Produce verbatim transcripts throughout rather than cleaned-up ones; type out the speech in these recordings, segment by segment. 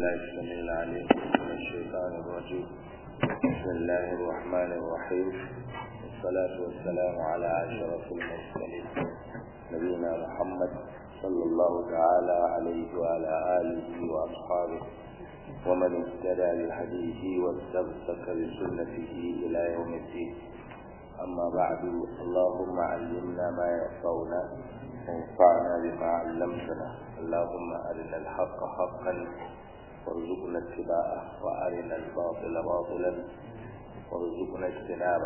بالله السميع العليم من الشيطان الرجيم. بسم الله الرحمن الرحيم، والصلاة والسلام على أشرف المرسلين نبينا محمد صلى الله تعالى عليه وعلى آله وأصحابه ومن اهتدى بهديه واستمسك بسنته إلى يوم الدين. أما بعد، اللهم علمنا ما ينفعنا وانفعنا بما علمتنا. اللهم أرنا الحق حقا وارزقنا اتباعه، وأرنا الباطل باطلا وارزقنا اجتنابه.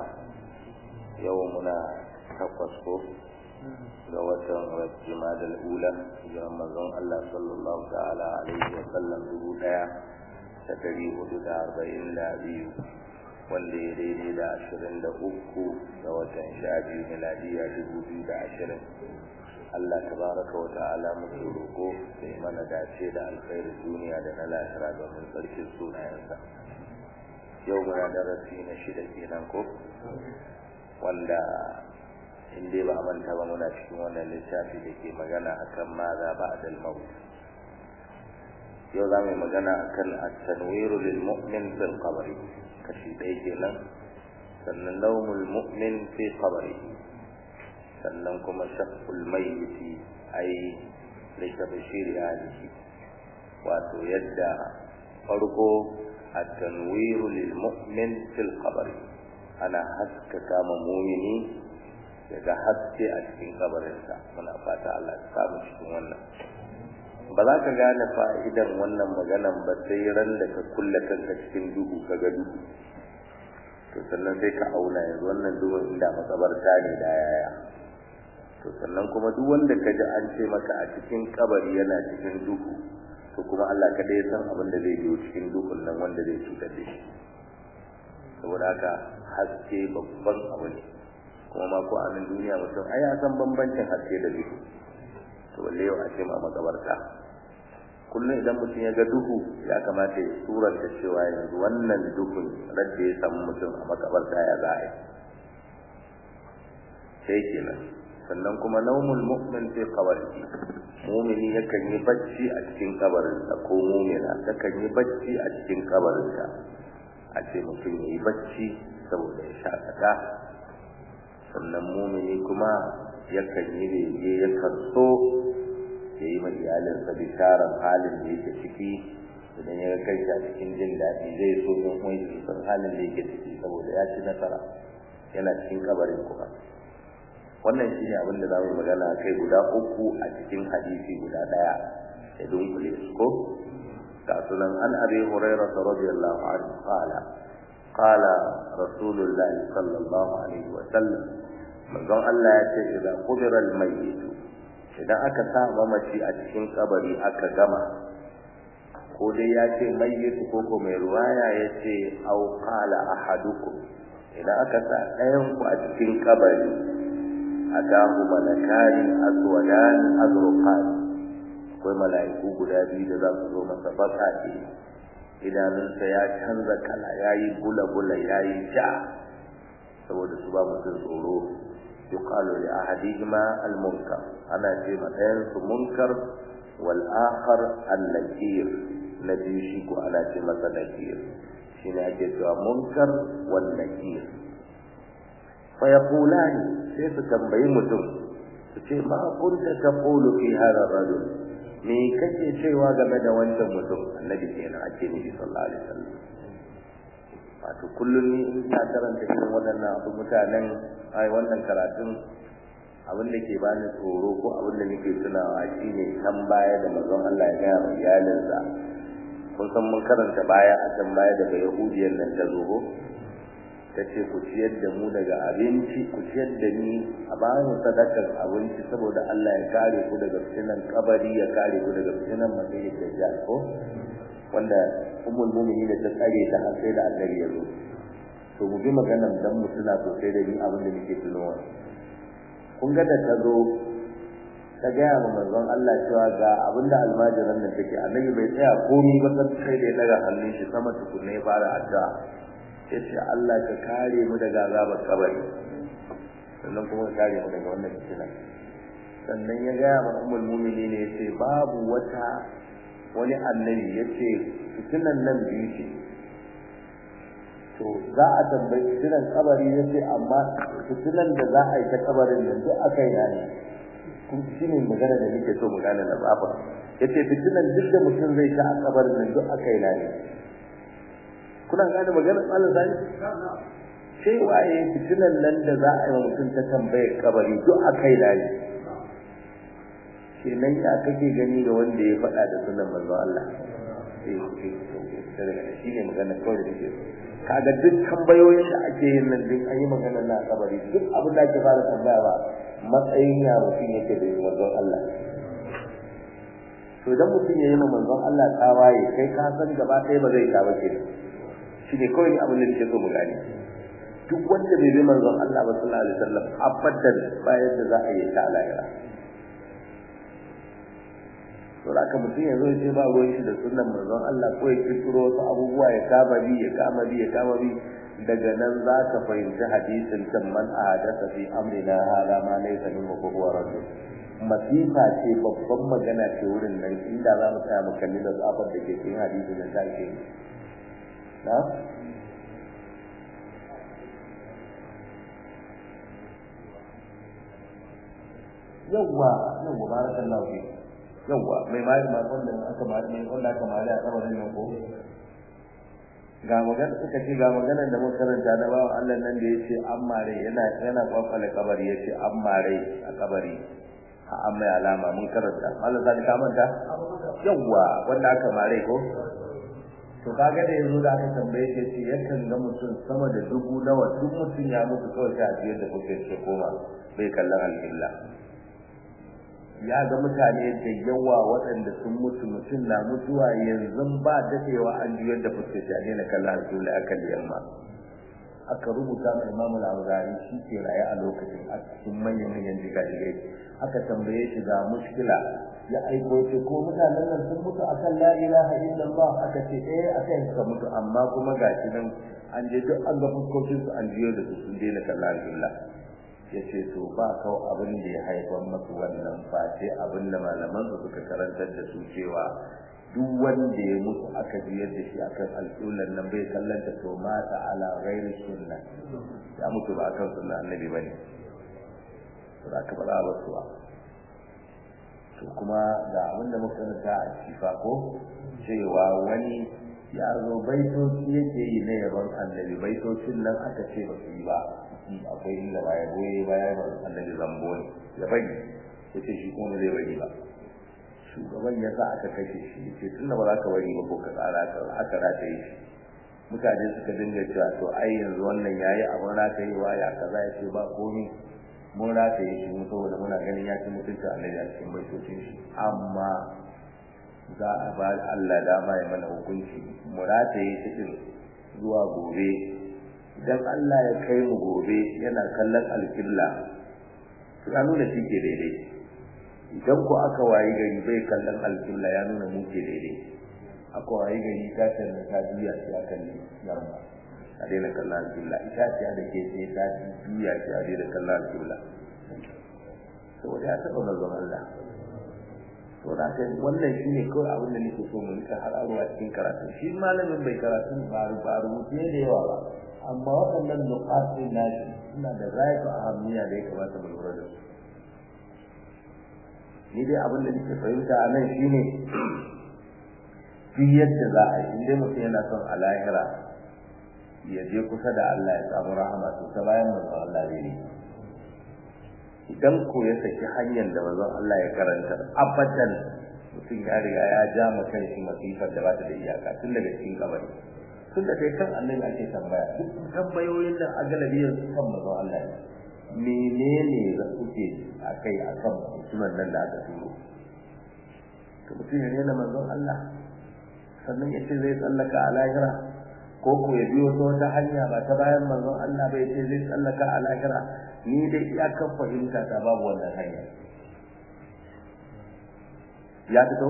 يومنا تقصف غوة والجماد الأولى في رمضان الله صلى الله تعالى عليه وسلم بوداع ستري حدود أربعين لابيو wanda ya daidai da ashirin da uku ga watan sha biyu miladiya dubu biyu da ashirin. Allah tabaraka wa ta'ala muke roƙo sai mana dace da alkhairin duniya da na lahira domin tsarkin sunayensa. Yau muna darasi na shida kenan ko wanda in dai ba manta ba muna cikin wannan littafi da ke magana akan maza ba'dal maut. Yau za mu yi magana akan at-tanwiru lil mu'min fil qabri, kashi ɗaya kenan. Sannan nawmul mu'min fi qabrihi, sannan kuma shaqqul mayyiti ay li tabshiri alihi, wato yadda farko at-tanwiru lil mu'min fil qabri, ana haskaka ma mu'mini daga haske a cikin kabarinsa. Muna fata Allah ya samu cikin wannan. Ba za ka gane fa'idan wannan maganan ba sai ran da ka kulle kanka cikin duhu ka ga duhu, to sannan sai ka auna yanzu wannan duhun inda makabarta ne da yaya. To sannan kuma duk wanda ka ji an ce maka a cikin kabari yana cikin duhu, to kuma Allah kada ya san abin da zai biyo cikin duhun nan wanda zai cutar da shi. Saboda haka haske babban abu ne, kuma ma ko a nan duniya mutum ai ya san bambancin haske da duhu, to balle yau a ce ma makabarta. Kullum idan mutum ya ga duhu ya kamata ya suranta cewa yanzu wannan duhun radda ya samu mutum a makabarta ya za a yi sai kenan. Sannan kuma naumul mu'min fi qabrihi, mu'mini yakan yi bacci a cikin kabarinsa, ko mu'mina takan yi bacci a cikin kabarinsa. A ce mutum ya yi bacci saboda ya shakata. Sannan mu'mini kuma yakan yi bege, yakan so ya yi ma iyalinsa bisharar halin da yake ciki. Idan ya kai shi a cikin jin daɗi zai so don wani su san halin da yake ciki saboda ya ci nasara yana cikin kabarin kuma. Wannan shi ne abin da za mu magana kai guda uku a cikin hadisi guda ɗaya da dunkule su ko ga sunan. An abi hurairah radiyallahu anhu qala qala rasulullah sallallahu alaihi wa sallam, manzon Allah ya ce idan qubira al-mayyit, idan aka sa mamaci a cikin kabari aka gama, ko dai ya ce mayyit ko ko mai ruwaya ya ce au qala ahadukum, idan aka sa ɗayan ku a cikin kabari atahu malakani aswadan azruqan, akwai mala'iku guda biyu da za su zo masa baƙaƙe, idanunsa ya canza kala, yayi bula-bula, yayi ja saboda su ba mutum tsoro. yuqalu li ahadihima al-munkar, ana ce ma ɗayan su munkar, wal akhar an-nakir, na biyu shi ko ana ce masa nakir. shine ake cewa munkar wal nakir. fa yaqulani, sai su tambayi mutum su ce ma kunta taqulu fi hadha ar-rajul, me kake cewa game da wancan mutum? Annabi kenan ake nufi sallallahu alaihi wasallam. wato kullum ni in ta karanta irin waɗannan abu mutanen ai wannan karatun abin da ke bani tsoro ko abin da nake tunawa shine kan baya da manzon Allah ya ga wa iyalinsa. Kun san mun karanta baya a can baya daga Yahudiyan nan ta zo tace ku ciyar da mu daga abinci, ku ciyar da ni a bayan sadakar abinci saboda Allah ya kare ku daga fitinan kabari, ya kare ku daga fitinan masihid dajjal ko wanda ummul mu'minin ta tsare ta har sai da annabi ya zo. To mu bi maganar dan mu tuna sosai da ni abin da nake tunowa. Kun ga da ta zo ta ga wa manzon Allah cewa ga abin da almajiran nan take, annabi bai tsaya komai ba sai da ya daga hannun shi sama tukunne ya fara addu'a, sai ce Allah ka kare mu daga azabar kabari, sannan kuma ka kare mu daga wannan fitina. Sannan ya ga wa ummul mu'minin ya ce babu wata wani annabi yace fitinan nan biyu ce to za a tambayi fitinan kabari yace amma fitinan da za a yi ta kabarin nan duk akai na ne kun shine magana da nake so mu gane da baba yace fitinan duk da mutum zai ta a kabarin nan duk akai na ne kuna gane magana Allah zai sai waye fitinan nan da za a yi wa mutum ta tambaye kabari duk akai na ne kenan ya kake gani da wanda ya faɗa da sunan manzo Allah eh eh shi ne magana kawai da ke kaga duk tambayoyin da ake yin nan din ayi magana na kabari duk abin da ake fara tambaya ba matsayin ya mutum yake da manzon Allah to idan mutum yayi manzon Allah tawaye kai ka san gaba ɗaya ba zai ta ba ke shi ne kawai abin da ke so mu gane duk wanda bai bi manzon Allah ba sallallahu alaihi wasallam abadan bayan da za a yi ta lahira to haka mutum ya zo ce ba ruwan shi da sunnan manzon Allah ko ya kirkiro wasu abubuwa ya kama bi ya kama bi ya kama bi daga nan za ka fahimci hadisin kan man ahadatha fi amrina hada ma laysa minhu fa huwa radd masifa ce babban magana ce wurin nan inda za mu tsaya mu kalli da tsafar da ke cikin hadisin nan da ke na yawwa yawwa barakallahu fi yawwa mai mai ma wanda aka mari mai wanda aka mari a kabarin nan ko ga magana suka ce ga magana da mun karanta da bawan Allah nan da yace an mare yana yana kwakwale kabari yace an mare a kabari a an mai alama mun karanta Allah zai ka manta yawwa wanda aka mare ko to kaga da yanzu da aka tambaye shi ce yakan ga mutum sama da dubu nawa duk mutum ya mutu kawai sai a biyar da kuke ce koma bai kallon alƙibla ya ga mutane da yawa waɗanda sun mutu mutum na mutuwa yanzu ba dadewa an juyar da fuskar shi a daina kallon alƙibla a kan yamma aka rubuta mai Imam Al-Awzari shi ke raye a lokacin a cikin manyan manyan jigajigai aka tambaye shi ga mushkila ya aiko ce ko mutanen nan sun mutu akan la ilaha illallah aka ce eh akan suka mutu amma kuma gashi nan an je duk an ga fuskokin su an juyar da su sun daina kallon alƙibla yace to ba kawo abin da ya haifar masu wannan face abin da malaman su suka karantar da su cewa duk wanda ya mutu aka biyar da shi akan alƙulan nan bai kallanta to mata ala ghairi sunna ya mutu ba akan sunna annabi bane to aka bada ba su to kuma ga abin da muka karanta a cifa ko cewa wani ya zo baitoci yake yi na yaban annabi baitocin nan aka ce ba su yi ba akwai inda baya goye baya ba annabi zambo ne ya bari yace shi kuma zai bari ba shugaban ya sa aka kashe shi yace tunda ba za ka bari ba ko ka tsara ka aka rata yi mutane suka dinga cewa to ai yanzu wannan yayi abin rata yi wa ya kaza yace ba komai mun rata yi shi saboda muna ganin ya ci mutunta annabi a cikin baitocin shi amma za a ba Allah dama ya mana hukunci mu rata yi cikin zuwa gobe idan Allah ya kai mu gobe yana kallon alƙibla to ya nuna shi ke daidai idan ko aka wayi gari bai kallon alƙibla ya nuna mu ke daidai aka wayi gari ta tana ta biya shi a kan yamma a daina kallon alƙibla ita ce da ke sai ta biya shi a daina kallon alƙibla saboda ya taɓa manzon Allah to da kai wannan shine kawai abin da nake so mu rika hararuwa cikin karatu shi malamin bai karatu ba ba rubuce da yawa ba amma waɗannan nuqatin nashi suna da rayuwa ahammiya da ya kamata mu lura da su ni dai abin da nake fahimta a nan shine duk yadda za a yi inda mutum yana son a lahira ya je kusa da Allah ya samu rahama to ta bayan manzon Allah ne idan ko ya saki hanyar da manzon Allah ya karanta abadan mutum ya riga ya ja ma kanshi masifar da ba ta da iyaka tun daga cikin kabari tun da kai kan annabi ake tambaya duk tambayoyin da a galabiyar su kan manzon Allah ne menene da kuke akai akan mutumin nan da aka turo to mutum ya rena manzon Allah sannan ya ce zai tsallaka a lahira ko ko ya biyo ta wata hanya ba ta bayan manzon Allah bai ce zai tsallaka a lahira ni dai iyakar fahimta ta babu wannan hanya ya fito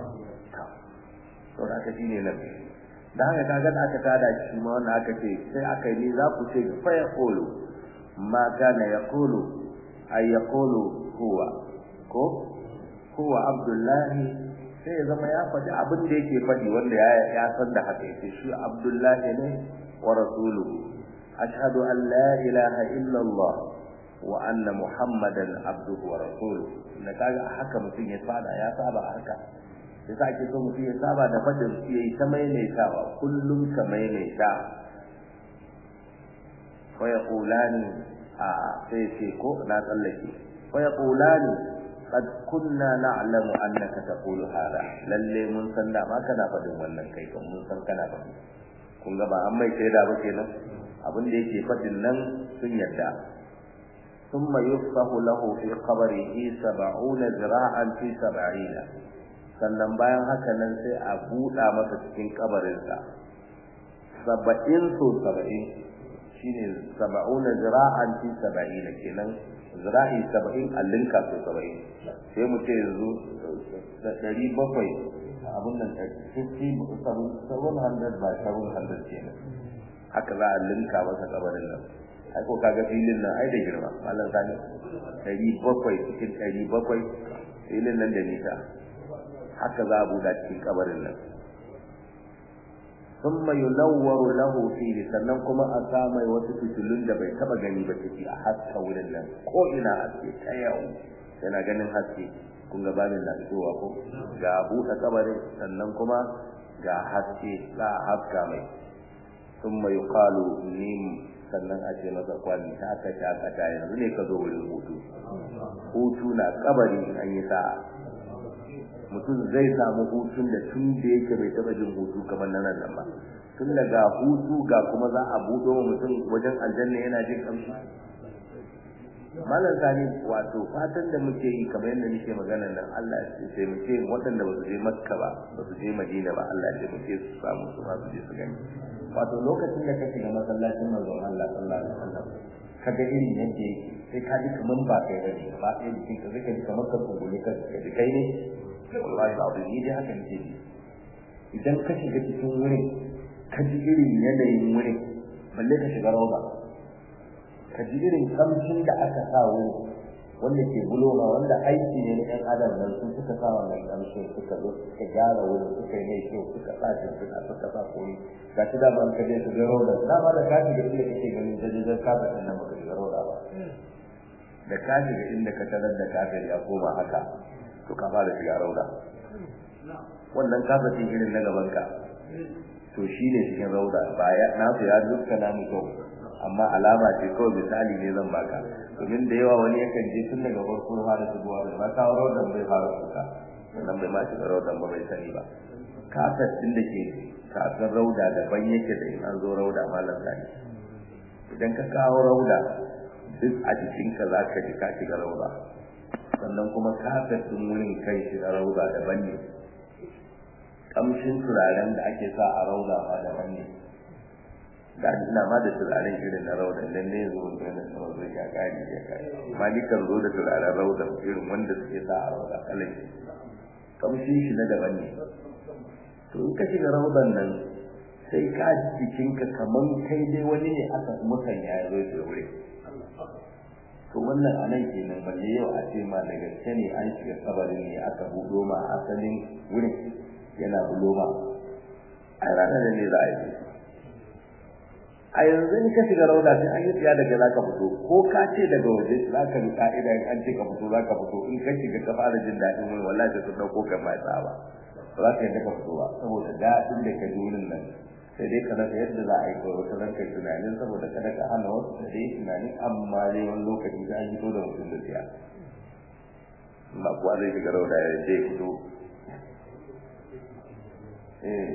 to da ka shine nan da haka kaga aka tada shi ma wannan aka ce sai aka yi za ku ce fa yaqulu ma kana yaqulu ay yaqulu huwa ko huwa abdullahi sai ya zama ya faɗi abin da yake faɗi wanda ya ya san da haka yake shi Abdullahi ne wa rasuluhu ashhadu an la ilaha illa Allah wa anna Muhammadan abduhu wa rasuluhu da kaga haka mutum ya fada ya saba haka sai sa ake so mutum ya saba da fadin yayi ta maimaitawa kullum ka maimaita fa yaqulani a sai ce ko na tsallake fa yaqulani qad kunna na'lamu annaka taqulu hada lalle mun san da ma kana fadin wannan kai kan mun san kana fadi kun ga ba an mai shaida ba kenan abin da yake fadin nan sun yadda thumma yufsahu lahu fi qabrihi sab'una zira'an fi sab'ina sannan bayan haka nan sai a buɗa masa cikin kabarinsa saba'in so saba'in shine sab'una zira'an fi sab'ina kenan zira'i saba'in allinka so saba'in sai mu ce yanzu ɗari bakwai abin nan fifty seven hundred by seven hundred kenan haka za a linka masa kabarin nan ai ko kaga filin nan ai da girma mallan sani ɗari bakwai cikin ɗari bakwai filin nan da nisa haka za a buɗa cikin kabarin nan thumma yunawwaru lahu fihi sannan kuma a sa mai wasu fitilun da bai taba gani ba ciki a haska wurin nan ko ina haske ta yau yana ganin haske kun ga babin na fitowa ko ga buɗe kabarin sannan kuma ga haske za a haska mai thumma yuqalu nim sannan a ce masa kwani ta aka ta aka ta yanzu ne ka zo wurin hutu hutu na kabari an yi sa'a mutum zai samu hutun da tun da yake bai taba jin hutu kamar nan nan ba tun da ga hutu ga kuma za a buɗo wa mutum wajen aljanna yana jin kamshi malam sani wato fatan da muke yi kamar yadda muke magana nan Allah ya ce mu ce waɗanda ba su je Makka ba ba su je Madina ba Allah ya ce mu ce su samu su ma su je su gani wato lokacin da kake ga masallacin manzon Allah sallallahu alaihi wasallam kaga irin yadda yake sai ka ji kaman ba kai bane ba sai jikin ka zai ka ji kamar ka kumbule ka ji kai ne wallahi ba abin dai haka nake ji idan ka shiga cikin wurin ka ji irin yanayin wurin balle ka shiga rauda ka ji irin kamshin da aka sa wurin wanda ke buloma wanda aiki ne na ɗan adam nan sun suka sa wannan kamshin suka zo suka gyara wurin suka yi mai kyau suka sa shi suka suka sa koyi ga shi da ban ka je su ga rauda dama da ka shiga inda kake ganin jajajen kafa ɗin nan baka shiga rauda ba da ka shiga inda ka tarar da kafin ya koma haka to ka fara shiga rauda wannan kafin irin na gaban ka to shine cikin rauda ba ya na su ya duka na mu kyau amma alama ce kawai misali ne zan baka domin da yawa wani yakan je tun daga farko har da zuwa da ba ta raudan bai fara kuka wannan bai ma shiga raudan ba bai sani ba kafin din da ke kafin rauda daban yake da in an zo rauda malam sani idan ka kawo rauda duk a jikinka za ka ji ka shiga rauda sannan kuma kafin din wurin kai shiga rauda daban ne kamshin turaren da ake sa a rauda ma daban ne da ina ma da turaren irin na rauda dan ne zo da na rauda ya kare ya kare amma ni kan zo da turaren rauda irin wanda suke sa a rauda kallon kamshin shi na daban ne to in ka shiga raudan nan sai ka jikinka kaman kai dai wani ne aka musanya ya zo da wuri to wannan anan kenan balle yau a ce ma da gaske ne an shiga kabarin ne aka budo ma asalin wurin yana bulo ma a ranar ne za a yi a yanzu in ka shiga rauda sai an yi tsiya daga za ka fito ko ka ce daga waje za ka bi ka'ida in an ce ka fito za ka fito in ka shiga ka fara jin daɗin wani wallahi sai sun ɗauko kan mai tsaba ba za ka yadda ka fito ba saboda daɗin da ka ji wurin nan sai dai ka rasa yadda za a yi kawai wata ranka tunanin saboda kada ka hana wasu da dai tunanin amma dai wani lokaci za a fito da mutum da tsiya ba kuwa zai shiga rauda ya ce fito eh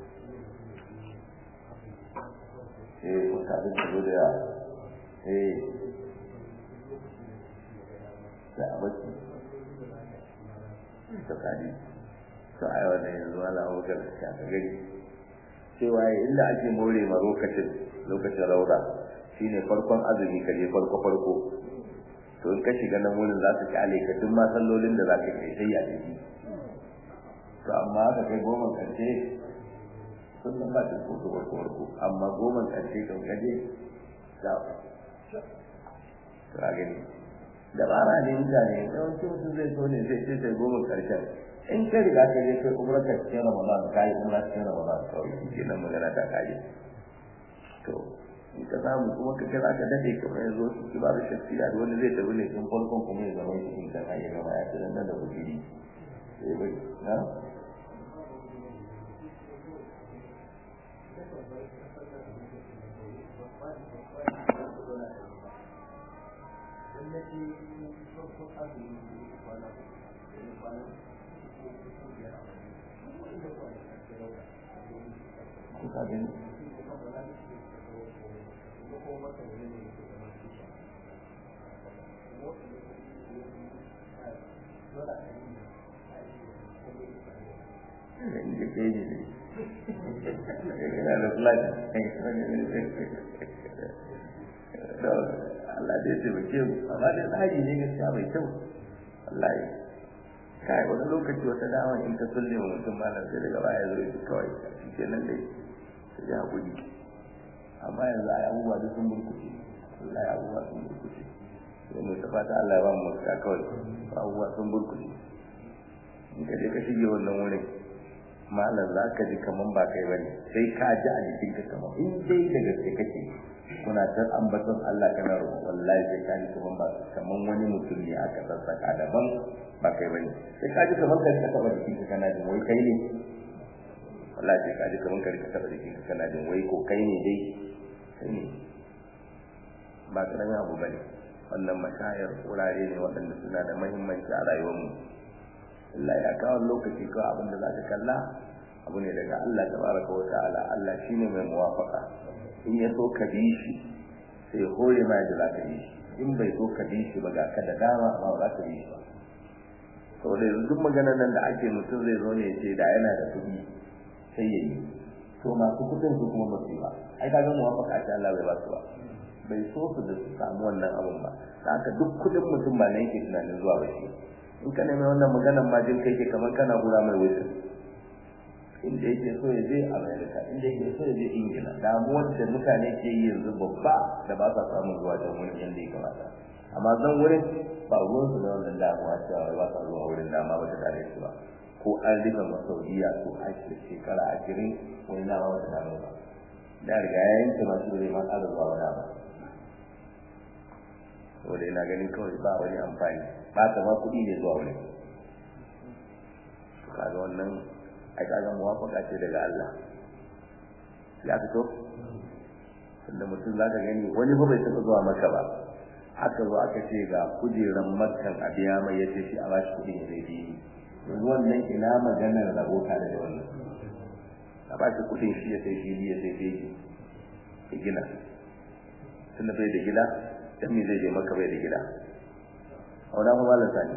eh ko kafin ka zo da ya eh da abaki to kadi to ai wannan yanzu ala wakar ka gani cewa inda ake more ma lokacin lokacin rauda shine farkon azumi kaje farko farko to in ka shiga nan wurin za su kyale ka duk masallolin da za ka kai sai ya tafi to amma ka kai goma karshe sun san ba ta foto farko farko amma goma karshe kan kaje da to a gani da bara ne mutane yawanci mutum zai so ne zai ce sai goma karshen in ka riga ka je kai umra ka cikin Ramadan ka yi umra cikin Ramadan kawai shi nan magana ta kare to in ka samu kuma ka kira ka dade kamar yanzu su ba da shafiya da wani zai tafi ne tun farkon kuma ya zama cikin kan hanyar gaba ya tsira da wuri sai bai na kuka gani Allah dai ce bace mu amma dai tsari ne gaskiya mai kyau wallahi kai wani lokaci wata dama in ta sulle wa mutum malam sai daga baya zo ya kawai shikenan dai sai ya gudi amma yanzu ai abubuwa da sun burkuce wallahi abubuwa sun burkuce sai mu tabbata Allah ya ba mu ka kawai abubuwa sun burkuce in ka je ka shige wannan wurin malam za ka ji kaman ba kai bane sai ka ji a jikinka kaman in dai da gaske kake kuna ta ambaton Allah kana roƙo wallahi sai ka ji kaman ba kaman wani mutum ne aka sassaka daban ba kai bane sai ka ji kaman kai ka taba jikinka kana jin wai kai ne wallahi sai ka ji kaman kai ka taba jikinka kana jin wai ko kai ne dai kai ne ba karamin abu bane wannan mashayar wurare ne waɗanda suna da muhimmanci a rayuwarmu Allah ya kawo lokaci ko abin da za ka kalla abu ne daga Allah tabaraka wa ta'ala Allah shine mai muwafaka in ya so ka bi shi sai hore ma da za ka bi shi in bai so ka bi shi ba ga ka da dama ba za ka bi shi ba saboda yanzu duk maganar nan da ake mutum zai zo ne ya ce da yana da kuɗi sai ya yi to masu kuɗin su kuma ba su yi ba ai ka ga muwafaka ce Allah bai ba su ba bai so su da su samu wannan abun ba da haka duk kuɗin mutum ba ne yake tunanin zuwa ba shi in ka nemi wannan maganar ma jin kai ke kamar kana gura mai wuce inda yake so ya je America inda yake so ya je Ingila damuwar da mutane ke yi yanzu babba da ba sa samun zuwa can wurin yadda ya kamata amma zan wurin ba ruwan su da wannan damuwa cewa ba sa zuwa wurin dama ba ta tare su ba ko an rika masaudiya ko a shekara ashirin wani dama ba ta tare ba da riga ya yanke masu zai ma ƙara zuwa wani ba saboda ina ganin kawai ba wani amfani ba ta ma kuɗi ne zuwa wani to kaga wannan ai kaga muwafaka ce daga Allah ya fito tunda mutum zaka gani wani ba bai taɓa zuwa maka ba aka zo aka ce ga kujeran makkan a biya mai yace shi a bashi kuɗi ne zai yi yanzu wannan ina maganar rabota da wannan a bashi kuɗin shi ya sai fili ya sai fili ya gina tunda bai da gida dan me zai je maka bai da gida auna kuma malam sani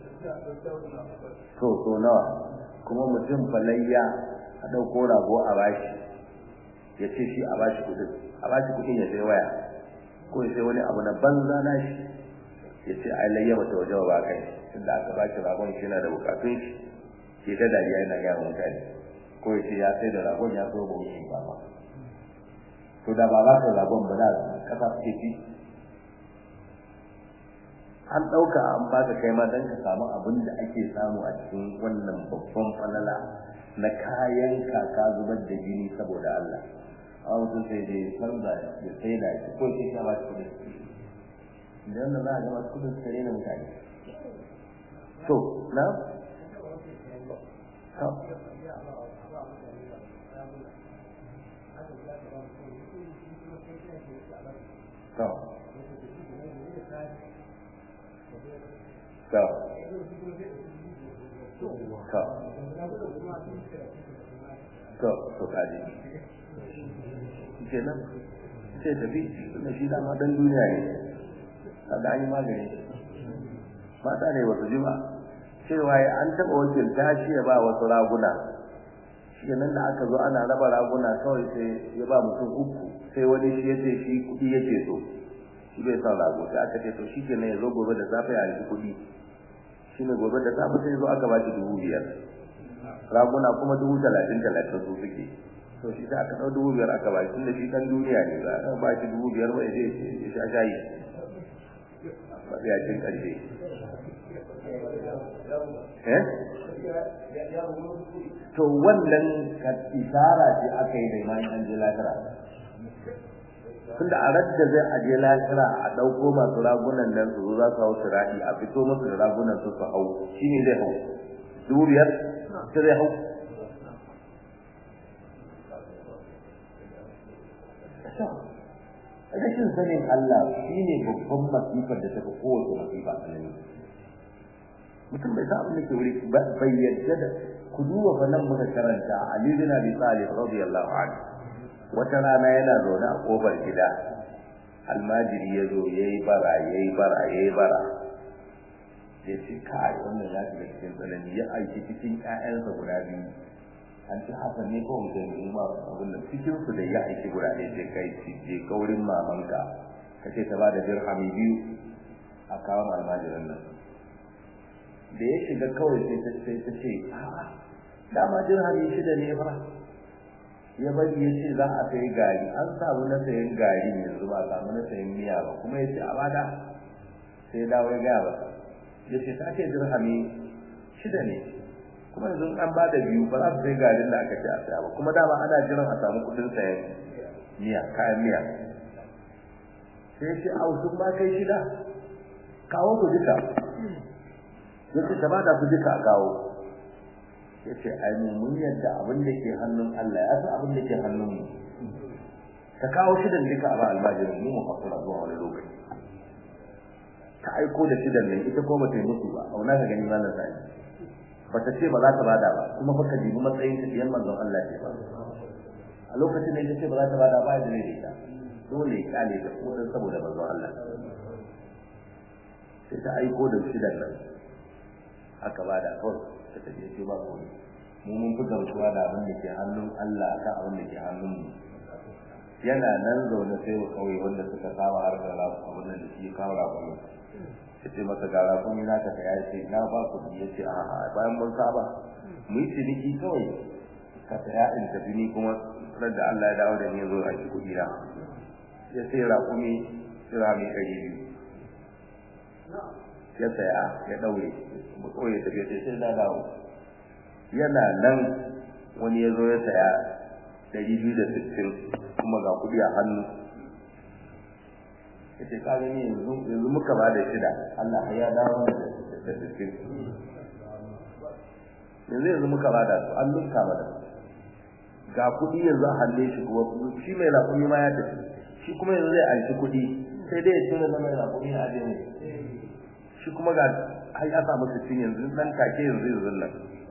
to to nawa kuma mutum falayya a dauko rago a bashi ya ce shi a bashi kudin a bashi kudin ya sai waya ko ya sai wani abu na banza na shi ya ce ai layya bata waje ba kai tunda aka bashi ragon shi yana da bukatun shi ke ta dariya yana gaya mutane ko ya ce ya sai da ragon ya so ba wuce ba to da ba ba ka ragon ba da kasa suke ci an ɗauka an baka kai ma don ka samu abin da ake samu a cikin wannan babban falala na kayan kaka zubar da jini saboda Allah a mutum sai dai canza ya sai da shi ko sai ka ba shi kudin idan da za a gaba kudin sai na mutane to na to to to to to kaji kenan sai tafi da shi dama dan duniya ne kaga an yi magani mata ne wasu jima cewa an taɓa wakilta shi ya ba wasu raguna shi nan da aka zo ana raba raguna kawai sai ya ba mutum uku sai wani shi ya ce shi kuɗi yake so shi bai san rago sai aka ce to shi kenan ya zo gobe da safe a riki kuɗi shi ne gobe da safe sai zo aka ba shi dubu biyar raguna kuma dubu talatin talatin su suke to shi sai aka ɗau dubu biyar aka ba shi tunda shi ɗan duniya ne za a ba shi dubu biyar bai zai ya sha shayi matsayacin ƙarshe eh to wannan isara ce aka yi da imanin an je lahira tunda a radda zai aje lahira a ɗauko masu ragunan nan su za su hau sirati a fito musu da ragunan su su hau shine zai hau duriyar ta zai hau rashin sanin Allah shine babban masifar da ta fi kowace masifa a nan mutum bai sa abin da ke wuri bai yadda da ku duba fa nan muka karanta Ali bin Abi Talib radiyallahu anhu wata rana yana zaune a kofar gida almajiri ya zo yayi bara yayi bara yayi bara ya ce kai wannan ya shiga cikin tsanani ya aiki cikin ƴaƴansa guda biyu an ci haka ne ko mutum ne ma abin da cikin su da ya aiki guda ɗaya sai kai je kaurin mamanka kace ta bada dirhami biyu a kawo almajirin nan da ya shiga kawai sai ta sai ta ce a'a dama dirhami shida ne fa ya bari ya ce za a kai gari an samu na sayan gari yanzu ba samu na sayan miya ba kuma ya ce a bada sai ya dawo ya gaya ba ya ce ta ce dirhami shida ne kuma yanzu an ba da biyu ba za su sai garin da aka ce a saya ba kuma dama ana jiran a samu kudin sayan miya kayan miya sai ce a wasu ba kai shida kawo ku duka yace ta ba da ku duka a kawo yace ai mun yadda abin da ke hannun Allah ya san abin da ke hannun mu ta kawo shidan duka a ba almajirin mu mu fakura zuwa wani lokaci ta aiko da shidan ne ita ko ba ta yi musu ba auna ka gani malam sai bata ce ba za ta bada ba kuma baka jibi matsayin ta diyan manzon Allah ce ba a lokacin da yake ba za ta bada ba da ne ita dole ya kale ta ko dan saboda manzon Allah sai ta aiko da shidan nan aka bada kawai ta tafi ce ba ko mu mun fi gamsuwa da abin da ke hannun Allah ka abin da ke hannun mu yana nan zaune sai wa kawai wanda suka saba harkar rafu abin da shi kawo rafu yace masa gara kun ina ka ya ce na ba ku yace a a bayan mun saba mu yi ciniki kawai ka saya in tafi ni kuma ran da Allah ya dawo da ni zo a ki kudi na ya sai raƙumi sira mai kari biyu ya saya ya daure mu koyi tafi sai da dawo yana nan wani ya zo ya saya dari biyu da sittin kuma ga kudi a hannu yace ka gani yanzu yanzu muka ba da shida Allah ya dawo da sittin yanzu yanzu muka ba da su an lunka ba da ga kudi yanzu a halle shi kuma shi mai rakumi ma ya tafi shi kuma yanzu zai aiki kudi sai dai ya tsira da mai rakumi a aje mai shi kuma ga har ya samu sittin yanzu nan take yanzu yanzu nan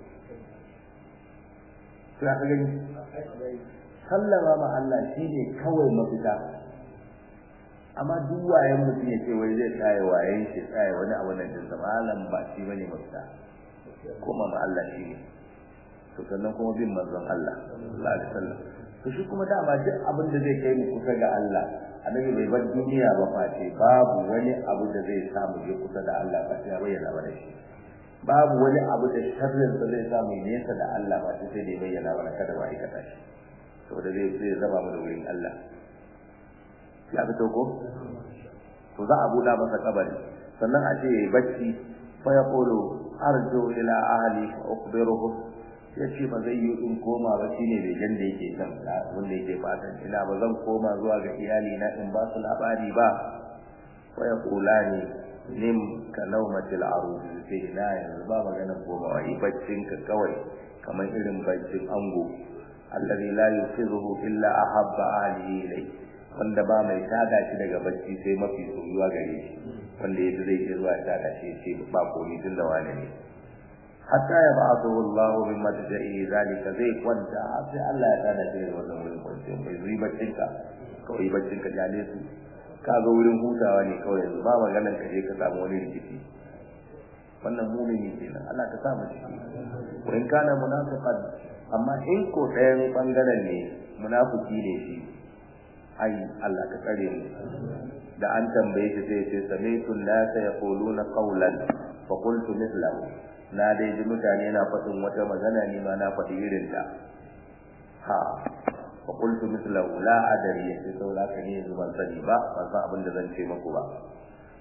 sai ka gani sallama ma Allah shine kawai mafita amma duk wayen mutum ya ce wai zai tsaye wayen shi tsaye wani abu nan din malam ba shi bane mafita kuma ma Allah shi ne to sannan kuma bin manzon Allah sallallahu alaihi wasallam to shi kuma dama duk abin da zai kai mu kusa ga Allah annabi bai bar duniya ba face babu wani abu da zai samu je kusa da Allah ba sai ya bayyana ba shi babu wani abu da sharrin da zai samu nesa da Allah ba sai da ya bayyana ba kada ba aikata shi saboda zai zai zama mu da wurin Allah ya fito ko to za a buɗa masa kabari sannan a ce yayi bacci fa yaqulu arju ila ahli fa ukhbiruhum yace ba zai yi in koma ba shine bai ganda yake kan wanda yake fatan ina ba zan koma zuwa ga iyali na in ba su labari ba fa yaqulani nim ka nawmatil arud sai ina yanzu ba magana koma wai baccin ka kawai kamar irin baccin ango alladhi la yusiruhu illa ahabba ahlihi ilayhi wanda ba mai tada shi daga bacci sai mafi soyuwa gare shi wanda yake zai iya zuwa tada shi sai ba komai tun da wani ne hatta ya ba'athu Allahu min madja'i zalika zai kwanta sai Allah ya tada shi daga wannan wurin kwanciya mai zuri baccin ka kawai baccin ka jale su ka ga wurin hutawa ne kawai yanzu ba maganar ka je ka samu wani rikici wannan mumini kenan Allah ka sa mu ciki wa in kana munafiqan amma in ko ɗayan bangaren ne munafiki ne shi ai Allah ka tsare mu da an tambaye shi sai ce sami'tu an-nasa yaquluna qawlan fa qultu mithlahu na dai ji mutane na faɗin wata magana ni ma na faɗi irin ta ha fa qultu mithlahu la adri sai saboda ka ne ban sani ba ban san abin da zan ce muku ba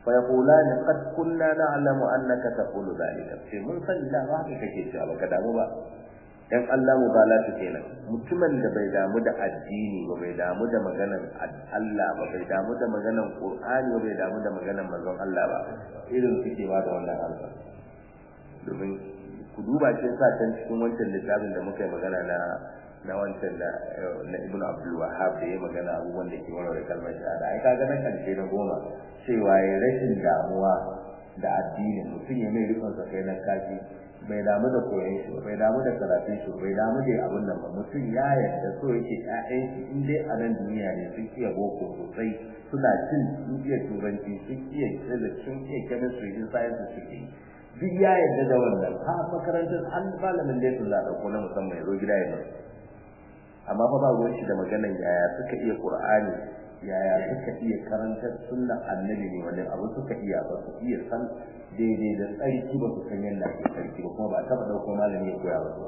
fa yaqulani qad kunna na'lamu annaka taqulu dhalika sai mun san da ba haka kake cewa baka damu ba dan Allah mubalatu kenan mutumin da bai damu da addini ba bai damu da maganar Allah ba bai damu da maganar Qur'ani ba bai damu da maganar manzon Allah ba irin suke ba da wannan alfa domin ku duba ce sa can cikin wancan littafin da muka yi magana na na wancan da na Ibn Abdul Wahhab da ya magana abubuwan da ke warware kalmar shahada ai kaga nan karshe na goma cewa ya rashin damuwa da addini mutum ya mai rikon sa kai na kashi bai damu da koyon shi bai damu da karatun shi bai damu da abun nan ba mutum ya yarda so yake ƴaƴan shi in dai a nan duniya ne sun iya boko sosai suna cin sun iya turanci sun iya physics sun iya chemistry in science suke duk ya yarda da wannan ha makarantar an malamin da su za a ɗauko na musamman ya zo gida ya nan amma fa ba ruwan shi da maganan yaya suka iya Qur'ani yaya suka iya karantar sunnar annabi ne wanda abu suka iya ba su iya san daidai da tsarki ba su san yadda ake tsarki ba kuma ba a taɓa ɗauko malami ya koya ba zuwa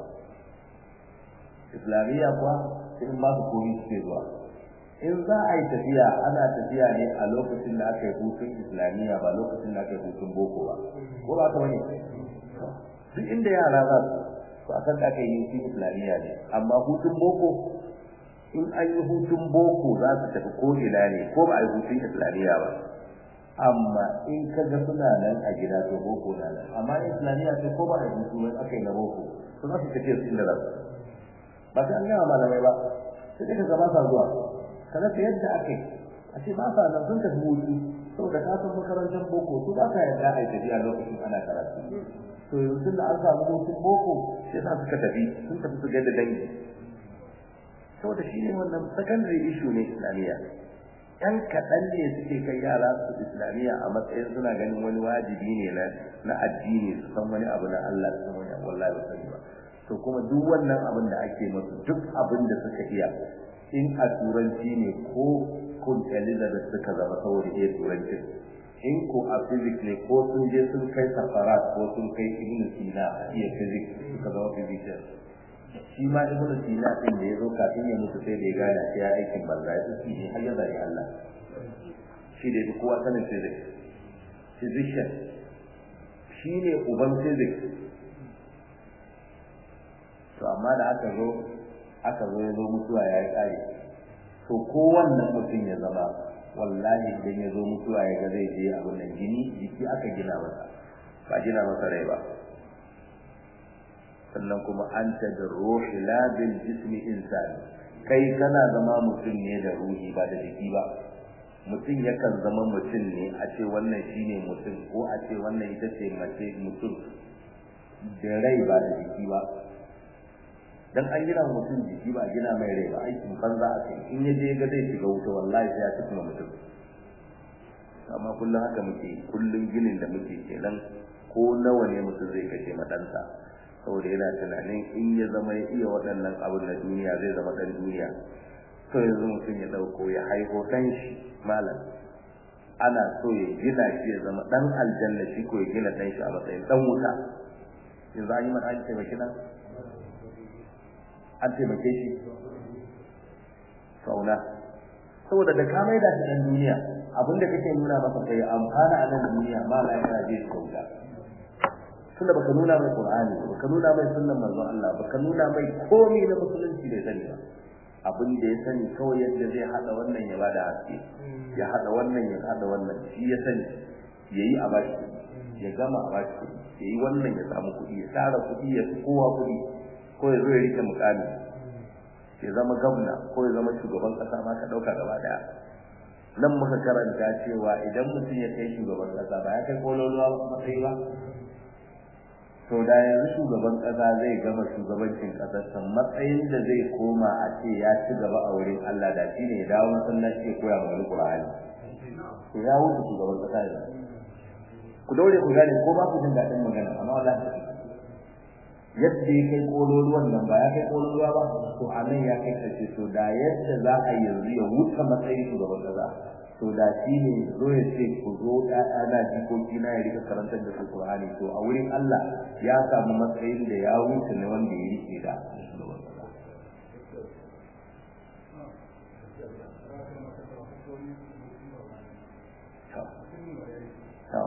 islamiyya kuwa sai in ba su komi suke zuwa in za a yi tafiya ana tafiya ne a lokacin da aka yi hutun islamiyya ba lokacin da aka yi hutun boko ba ko ba ka wani duk inda yara za su to akan da aka yi hutun islamiyya ne amma hutun boko in an yi hutun boko za su tafi ko ina ne ko ba a yi hutun islamiyya ba amma in ka ga suna nan a gida to boko na nan amma islamiyya ce ko ba a yi hutu aka yi na boko to za su tafi su inda za su ba sai an yawa malamai ba sai dai ka zama sa zuwa kada ta yadda ake a ce ba sa nan sun tafi hutu saboda ka san makarantar boko to ba ka yadda a yi tafiya lokacin ana karatu to yanzu da an samu hutun boko sai sa suka tafi sun tafi su gaida dangi saboda shi ne wannan secondary issue ne islamiyya yan kaɗan ne suke kai yara su islamiyya a matsayin suna ganin wani wajibi ne na na addini su san wani abu na Allah su san wani abu wallahi ba sani ba to kuma duk wannan abin da ake musu duk abin da suka iya in a turanci ne ko kun Elizabeth suka zama saboda iya turanci in ko a physics ne ko sun je sun kai safarat ko sun kai Ibn Sina a iya physics suka zama physician shi ma Ibn Sina din da ya zo kafin ya mutu sai da ya gane sai ya aikin banza ya tsuki ne har ya zari Allah shi da kowa sanin physics physician shi ne uban physics to amma da aka zo aka zo ya zo mutuwa ya yi kare to kowannan mutum ya zama wallahi idan ya zo mutuwa ya ga zai je abin nan gini jiki aka gina masa ba gina masa rai ba sannan kuma anta da ruhi la bil jismi insani kai kana zama mutum ne da ruhi ba da jiki ba mutum yakan zama mutum ne a ce wannan shine mutum ko a ce wannan ita ce mace mutum da rai ba da jiki ba dan an gina mutum jiki ba gina mai rai ba aikin banza a kai in yaje ga zai shiga wuta wallahi sai ya tafi mutum amma kullum haka muke kullum ginin da muke kenan ko nawa ne mutum zai kashe madansa saboda yana tunanin in ya zama ya iya waɗannan abin na duniya zai zama dan duniya to yanzu mutum ya dauko ya haifo dan shi malam ana so ya gina shi ya zama dan aljanna shi ko ya gina dan shi a matsayin dan wuta yanzu an yi mana an taimake nan an taimake shi sauna saboda da ka maida shi dan duniya abinda kake nuna masa kai amfana a nan duniya ma la ya je sauka tunda baka nuna mai Qur'ani baka nuna mai sunnan manzon Allah baka nuna mai komai na musulunci da sani ba abin da ya sani kawai yadda zai hada wannan ya bada haske ya hada wannan ya hada wannan shi ya sani yayi a bashi ya gama a bashi yayi wannan ya samu kuɗi ya tsara kuɗi ya kowa kuɗi ko ya zo ya rike mukami ya zama gwamna ko ya zama shugaban kasa ma ka dauka gaba daya nan muka karanta cewa idan mutum ya kai shugaban kasa ba ya kai kololuwa matsayi ba to da yanzu shugaban kasa zai gama shugabancin kasar san matsayin da zai koma a ce ya ci gaba a wurin Allah da shine ya dawo masallaci ya koya mana Qur'ani to ya wuce shugaban kasa ne ku daure ku gane ko ba ku jin dadin magana amma wallahi yadda ya kai kololuwan nan ba ya kai kololuwa ba to anan ya kai kace to da yadda za a yanzu ya wuce matsayin shugaban kaza to da shi ne zo ya ce ku zo ɗaya na jikoki na ya rika karantar da su Qur'ani to a wurin Allah ya samu matsayin da ya wuce na wanda ya rike da to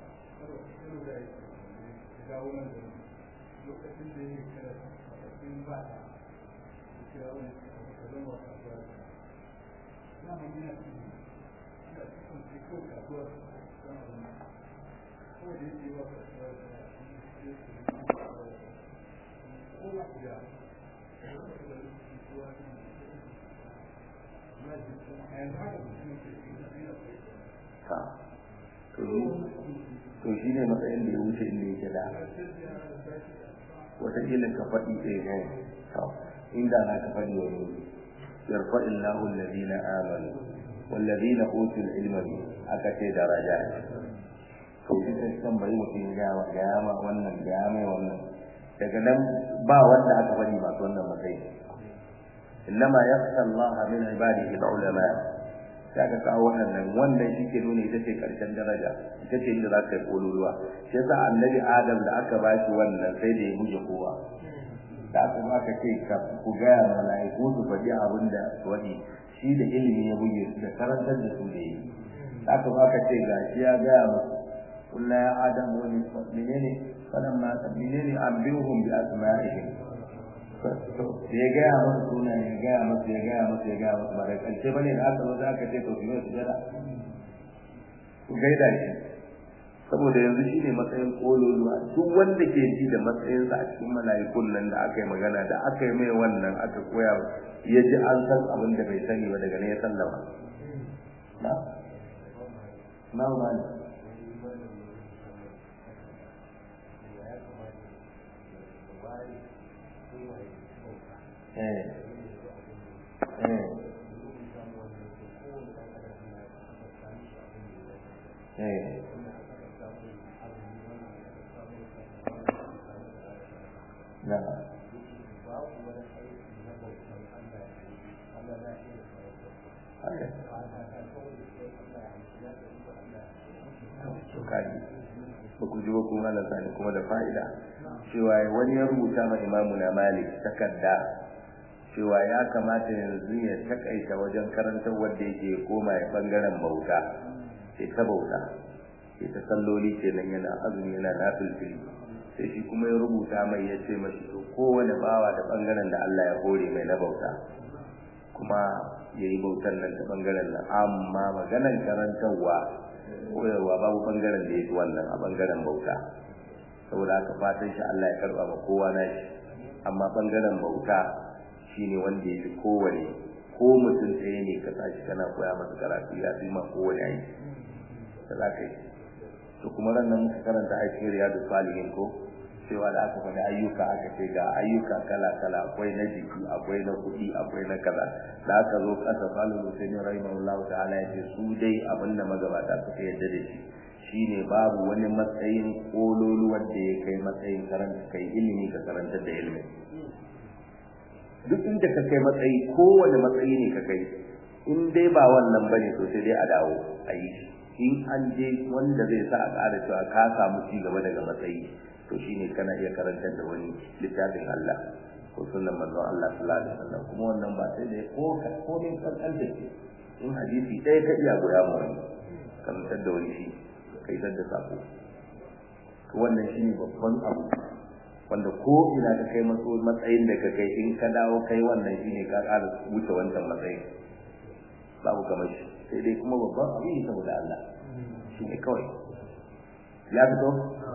to shi ne matsayin da ya wuce inda yake da wataƙila ka faɗi ɗaya ne inda na ka faɗi wani yarfa'in lahun lalina amanu wallazina utul ilma aka ce daraja to shi sai san bai mutum ya wa gama wannan gama wannan daga nan ba wanda aka faɗi masu wannan matsayi innama yakhsha Allah min ibadihi al-ulama kaga kawo wannan wannan shike nuna ita ce karshen daraja ita ce inda zaka yi kololuwa shi yasa annabi Adam da aka bashi wannan sai da ya muje kowa da aka aka ce ka ku ga malaiku su faɗi abin da wani shi da ilimi ya buge su da karantar da su da yi aka aka ce gashi ya ga kullu ya Adam wani menene wannan ma menene ambihum bi asma'ihim da ya gaya masa suna ya gaya masa ya gaya masa ya gaya masa ba da ƙarshe ba ne da aka zo aka ce to su yi su jada ku gaida shi saboda yanzu shi ne matsayin ƙololuwa duk wanda ke ji da matsayinsa a cikin mala'ikun nan da aka yi magana da aka yi mai wannan aka koya ya ji an san abin da bai sani ba daga ne ya sallama na na wani eh eh eh na ba ku ji ba kuma na sani kuma da fa'ida cewa wani ya rubuta ma imamu na Malik takarda cewa ya kamata yanzu ya takaita wajen karantar wanda yake koma ya bangaren bauta sai ta bauta sai ta salloli kenan yana azumi yana nafilfili sai shi kuma ya rubuta mai ya ce mashi to kowane bawa da bangaren da Allah ya hore mai na bauta kuma yayi bautar nan ta bangaren nan amma maganar karantarwa koyarwa babu bangaren da yake wannan a bangaren bauta saboda haka fatan shi Allah ya karba ma kowa na shi amma bangaren bauta shine wanda yake kowane ko mutum ɗaya ne ka tashi kana koya masa karatu ya fi ma kowane aiki da za ka yi to kuma ran nan muka karanta aikin riyadu salihin ko cewa da aka faɗi ayyuka aka ce ga ayyuka kala kala akwai na jiki akwai na kuɗi akwai na kaza da aka zo ƙasa falul husaini rahimahullahu ta'ala ya ce su dai abin da magabata suka yarda da shi shine babu wani matsayin kololuwar da ya kai matsayin karanta kai ilimi ka karantar da ilimi duk inda ka kai matsayi kowane matsayi ne ka kai in dai ba wannan bane to sai dai a dawo a yi in an je wanda zai sa a ƙara cewa ka samu ci gaba daga matsayi to shine kana iya karantar da wani littafin Allah ko sunnan manzon Allah sallallahu alaihi wasallam kuma wannan ba sai dai ko ka ko min kan da shi in hadisi ɗaya ka iya goya mu wani karantar da wani shi kai da sako to wannan shine babban abu wanda ko ina ka kai matsayin da ka kai in ka dawo kai wannan shine ka ƙara wuce wancan matsayin babu kamar shi sai dai kuma babban abu ne saboda Allah shine kawai ya fito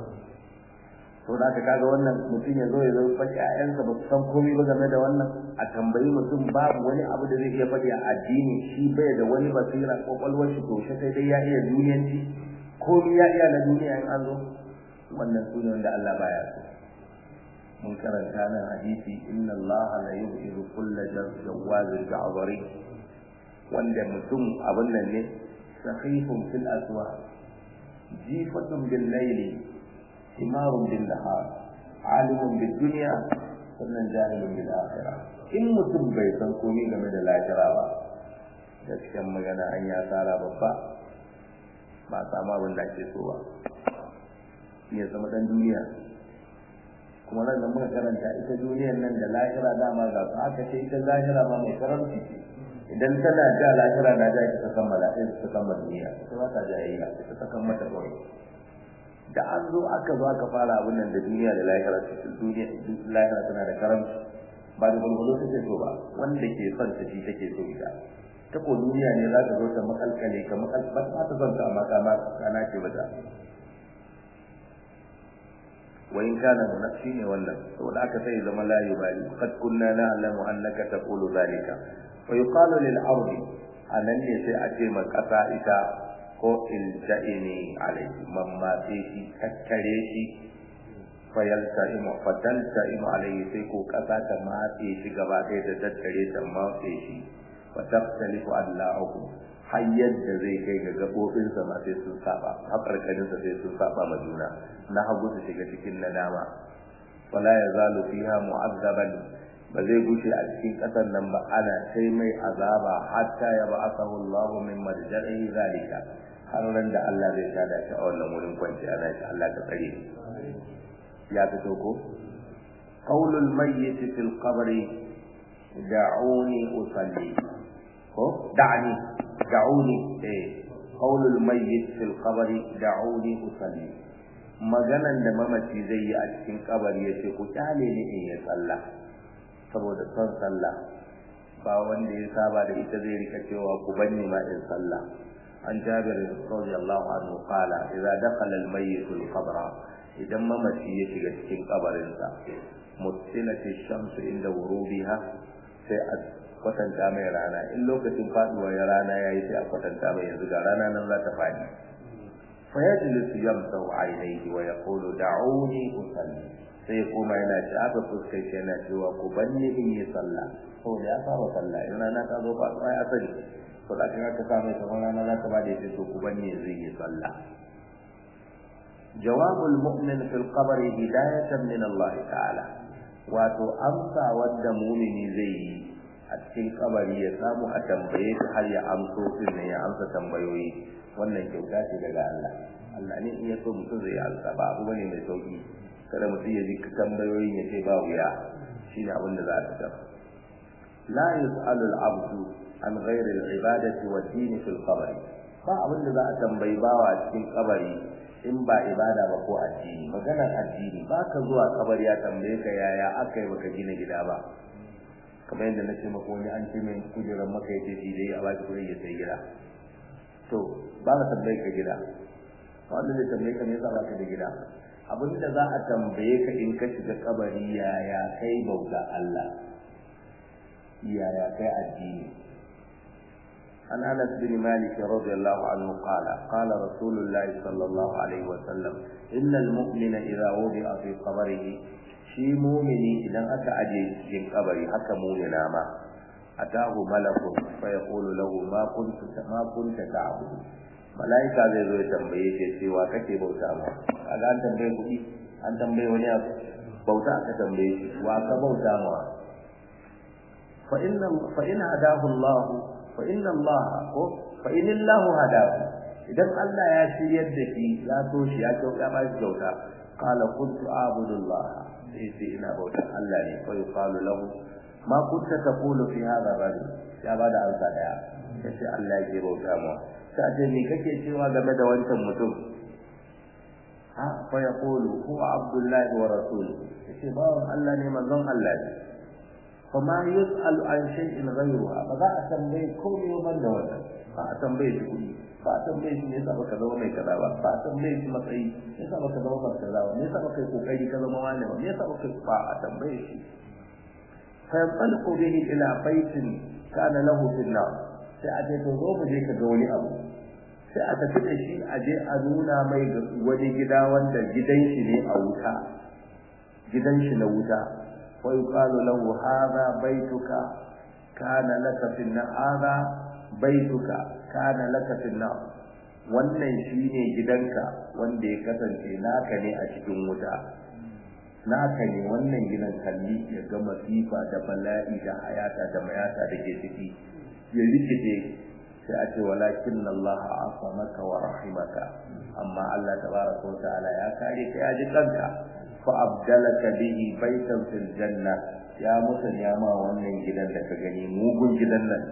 to da ka kaga wannan mutum ya zo ya zo faɗi ƴaƴansa ba su san komai ba game da wannan a tambayi mutum babu wani abu da zai iya faɗi a addini shi bai da wani basira kwakwalwar shi to sai dai ya iya duniyanci komai ya iya na duniya in an zo wannan sune wanda Allah baya so mun karanta nan hadisi inna Allah la yubghidu kulla jawazin ja'bari wanda mutum abin nan ne sahifun fil aswa jifatun bil layli himarun bil nahar alimun bid dunya sannan jahilun bil akhirah in mutum bai san komai game da lahira ba gaskiyar magana an ya tsara babba ba samu abin da ake so ba ya zama dan duniya kuma nan da muka karanta ita duniyar nan da lahira dama ga su aka ce ita lahira ma mai karamci ce idan tana ja lahira na ja ta san mala'iku ta san duniya ta ba ta jayayya ta san mata kawai da an zo aka zo aka fara abin nan da duniya da lahira ta duniya lahira tana da karamci ba da bulbulo take so ba wanda ke son ta shi take so ita ta ko duniya ne za ta zo ta makalkale ka makalba ta ta zanta amma ta ma kana ce bata وإن كان منافسين ولا ولك سيد ما لا يبالي قد كنا نعلم أنك تقول ذلك ويقال للأرض أن اللي سيأتي مكفائك ko ilta'ini alayhi mamma sai shi kakkare shi fayalta'imu fatalta'imu alayhi sai ko kasa ta matse shi gaba ɗaya da tattare ta matse shi wa taqtalifu allahu hayyar da zai kai ga gabobin sa ma sai sun saba hakarkarin sa sai sun saba ma juna na hagu su shiga cikin nadama wala yazalu fiha mu'azzaban ba zai gushe a cikin kasar nan ba ana sai mai azaba hatta ya ba'athahu Allahu min marja'ihi zalika har ran da Allah zai tada shi a wannan wurin kwanci ana shi Allah ka tsare ya fito ko qaulul mayyit fil qabri da'uni usalli ko da'ani da'uni eh qaulul mayyit fil qabri da'uni usalli maganan da mamaci zai yi a cikin kabari yace ku kyale ni in ya sallah saboda son sallah ba wanda ya saba da ita zai rika cewa ku banni ma in sallah an jabir radiyallahu anhu qala idza dakhala al-mayyit al-qabra idan mamaci ya shiga cikin kabarin sa mutilati shamsu inda wurubiha sai a kwatanta mai rana in lokacin faduwa ya rana yayi sai a kwatanta mai yanzu ga rana nan za ta fadi fa yajlisu yamsahu aynayhi wa yaqulu da'uni usalli sai kuma yana ci aka fuskar shi yana cewa ku banni in yi sallah saboda ya saba sallah in rana ta zo ba sai asali to da kin ka samu kamar rana za ta bada shi to ku banni zai yi sallah jawabul mu'min fil qabr hidayatan min Allah ta'ala wato amsa wanda mu'mini zai yi a cikin kabari ya samu a tambaye shi har ya amso din ne ya amsa tambayoyi wannan kyauta ce daga Allah Allah ne in ya so mutum zai amsa ba abu bane mai sauki kada mutum ya ji tambayoyin ya ce ba wuya shine abin da za ta tafi la yus'alu al-'abdu an ghayri al-ibadati wad-din fi al-qabr ba abin da za a tambayi bawa a cikin kabari in ba ibada ba ko addini maganar addini ba ka zuwa kabari ya tambaye ka yaya aka yi baka gina gida ba kamar yadda na ce maka wani an ce mai kujerar maka ya ce shi dai a baki kuɗi ya sai gida to ba ka tambaye ka gida wanda zai tambaye ka me yasa ba ka da gida abin da za a tambaye ka in ka shiga kabari yaya kai bauta Allah yaya kai addini an Anas bin Malik radiyallahu anhu qala qala Rasulullah sallallahu alaihi wa sallam innal mu'mina idha wudi'a fi qabrihi shi mu'mini idan aka aje cikin kabari haka mu'mina ma atahu malakun fa yaqulu lahu ma kunta ma kunta ta'budu malaika zai zo ya tambaye shi cewa kake bauta ma kaga an tambaye kuɗi an tambaye wani abu bauta aka tambaye shi wa ka bauta ma fa inna fa in hadahu Allah fa inna Allah ko fa in Allah hadahu idan Allah ya shiryar da shi ya so shi ya kyauta ba shi kyauta qala kuntu a'budu Allah sai sai ina bauta Allah ne fa yuqalu lahu ma kunta taqulu fi hadha rajul ya bada alsa daya sai Allah ya bauta ma sai me kake cewa game da wancan mutum ha fa yaqulu huwa abdullahi wa rasuluhu sai bawon Allah ne manzon Allah ne fa ma yus'alu an shay'in ghayruha ba za a tambaye komai ban da wannan ba a tambaye shi kudi ba a tambaye shi ne yasa baka zama mai kaza ba ba a tambaye shi matsayi ne yasa baka zama mai kaza ba ne yasa baka yi kokari ka zama wani ba ne yasa baka ba a tambaye shi fa yanqaliqu bihi ila baitin kana lahu fil nar sai a ce to zo mu je ka ga wani abu sai a tafi da shi a je a nuna mai wani gida wanda gidan shi ne a wuta gidan shi na wuta wa yuqalu lahu hadha baituka kana laka fil nar hadha baituka kana laka fil nar wannan shine gidanka wanda ya kasance naka ne a cikin wuta naka ne wannan gidan kalli ya ga masifa da bala'i da hayata da mayata da ke ciki ya rikice sai a ce walakin Allah asamaka wa rahimaka amma Allah tabaraka wa ta'ala ya kare ka ya ji kanka fa abdalaka bihi baitan fil janna ya musanya ma wannan gidan da ka gani mugun gidan nan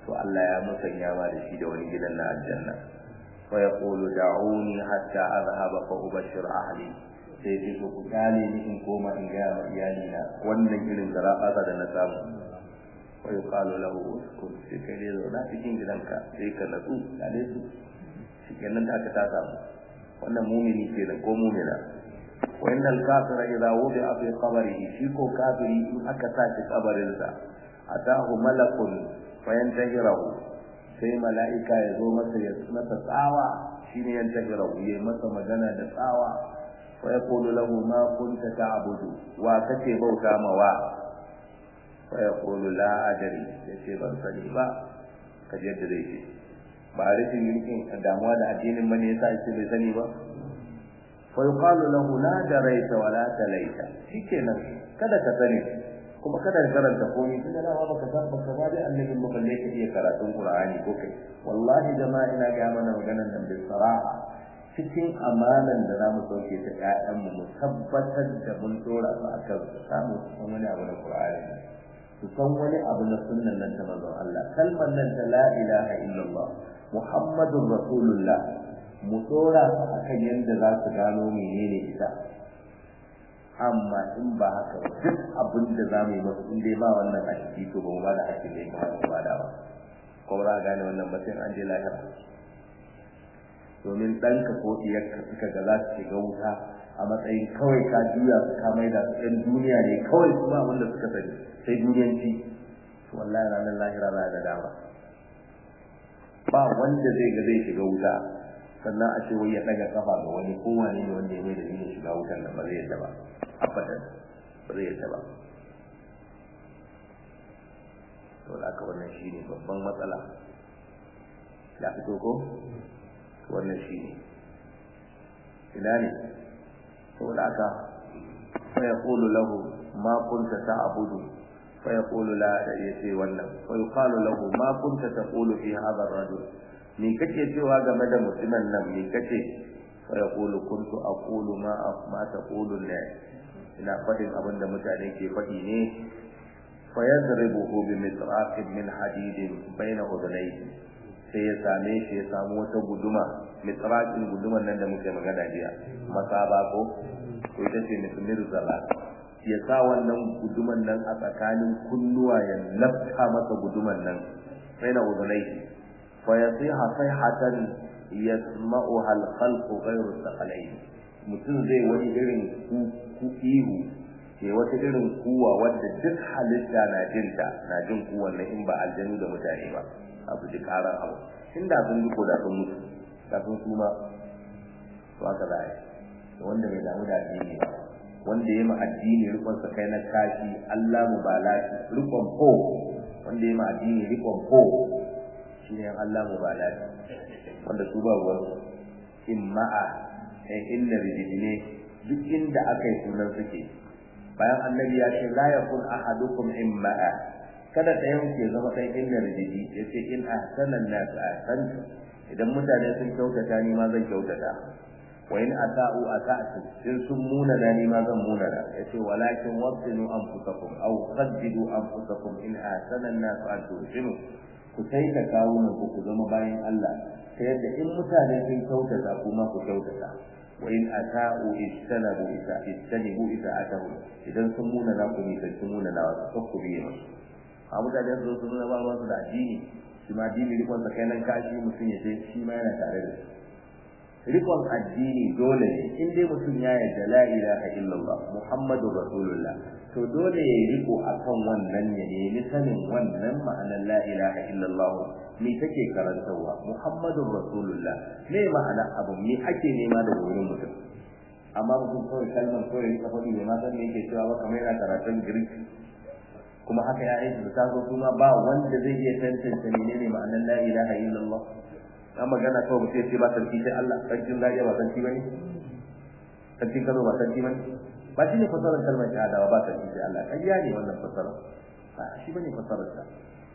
to Allah ya musanya ma da shi da wani gidan na aljanna fa yaqulu da'uni hatta adhhaba fa ubashir ahli sai ce ku kale ni in koma in ga iyali na wannan irin zarafa da na samu wa yuqalu lahu uskun sai kai ne zo na cikin gidanka sai ka natsu kale su shikenan da aka ta samu wannan mu'mini ke da ko mu'mina wa innal kafira idha wudi'a fi qabrihi shi ko kafiri in aka sa shi kabarin sa atahu malakun fa yantahirahu sai mala'ika ya zo masa ya masa tsawa shine yantahirahu yayi masa magana da tsawa wa yaqulu lahu ma kunta ta'budu wa kace bauta ma wa wa yaqulu la adri yace ban sani ba kaje da dai shi ba rashin yankin damuwa da addinin bane yasa yace bai sani ba fa yuqalu lahu la daraita wa la talaita shikenan kada ka sani kuma kada ka karanta komai tunda na ba ka san baka ba da annabin mu balle ka iya karatun qur'ani ko kai wallahi jama'a ina ga mana maganar nan bi sara'a cikin amanan da zamu sauke ta ƴaƴan mu mu tabbatar da mun dora su akan samu wani abu na qur'ani su san wani abu na sunnan nan ta manzon Allah kalmar nan ta la ilaha illallah muhammadur rasulullah mu dora su akan yanda za su gano menene ita amma in ba haka ba duk abin da za mu yi masu in dai ba wannan a ciki to ba mu ba da hakkin da ya kamata ba da ba ko ba gane wannan ba sai an je lahira domin ɗanka ko ɗiyarka suka ga za su shiga wuta a matsayin kawai ka juya su ka maida su ɗan duniya ne kawai su ba wanda suka sani sai duniyanci to wallahi ranar lahira za ga dama ba wanda zai ga zai shiga wuta sannan a ce wai ya ɗaga kafa ga wani kowane ne wanda ya mai da zai shiga wutan nan ba zai yadda ba abadan ba zai yadda ba to da aka wannan shi ne babban matsala ya fito ko wannan shi ne ina ne to da aka fa yaqulu lahu ma kunta ta'budu fa yaqulu la da yace wannan fa yuqalu lahu ma kunta taqulu fi hadha ar-rajul me kake cewa game da mutumin nan me kace fa yaqulu kuntu aqulu ma ma taqulu la ina fadin abinda mutane ke fadi ne fa yadribuhu bi mitraqin min hadidin bayna udunayhi sai ya same shi ya samu wata guduma mitraqin guduman nan da muke magana jiya masaba ko ko ita ce mismir zala ya sa wannan guduman nan a tsakanin kunnuwa ya lafta masa guduman nan bayna udunayhi فيصيح صيحة يسمعها الخلق غير الثقلين mutum zai wani irin ku ihu ke wata irin kuwa wadda duk halitta na jinta na jin kuwan nan in ba aljanu da mutane ba abu ji karar abu inda sun duko da sun mutu da sun suma to aka zai wanda bai damu da addini ba wanda ya ma addini rikon sa kai na kashi Allah mubalati rikon ko wanda ya ma addini rikon ko shine Allah mubalati wanda su ba ruwan imma'a eh inna rijidine duk inda akai sunan suke bayan annabi ya ce la yakun ahadukum imma'a kada ɗayan ke zama ɗan inna rijidi yace in ahsana an-nas ahsantu idan mutane sun kyautata ni ma zan kyautata wa in ata'u ata'tu in sun muna da ni ma zan muna da yace walakin wasinu anfusakum aw qaddidu anfusakum in ahsana an-nas an tuhsinu ku sai ka kawo nan ku zama bayan Allah sai yadda in mutane sun kyautata kuma ku kyautata wa in ata'u istanabu ita istanibu ita atahu idan sun muna na ku ne sun muna na wasu ku biye musu a mutane su sun nuna ba wasu da addini shi ma addini rikon sa kai nan kashi mutum ya ce shi ma yana tare da shi rikon addini dole ne in dai mutum ya yarda la ilaha illallah muhammadur rasulullah to dole ya riko akan wannan ya nemi sanin wannan ma'anar la ilaha illallah me take karantawa muhammadur rasulullah me ma'ana abu me ake nema da wurin mutum amma mutum kawai kalmar kawai rika faɗi ne ma san me yake cewa ba kamar yana karatun Greek kuma haka ya aiki da zo kuma ba wanda zai iya tantance menene ma'anar la ilaha illallah an magana kawai mutum ya ce ba sarki sai Allah sarkin la ilaha ba sarki bane sarkin kazo ba sarki bane ba shi ne fasarar kalmar shahada ba sarki sai Allah kayya ne wannan fasara ba shi bane fasarar ta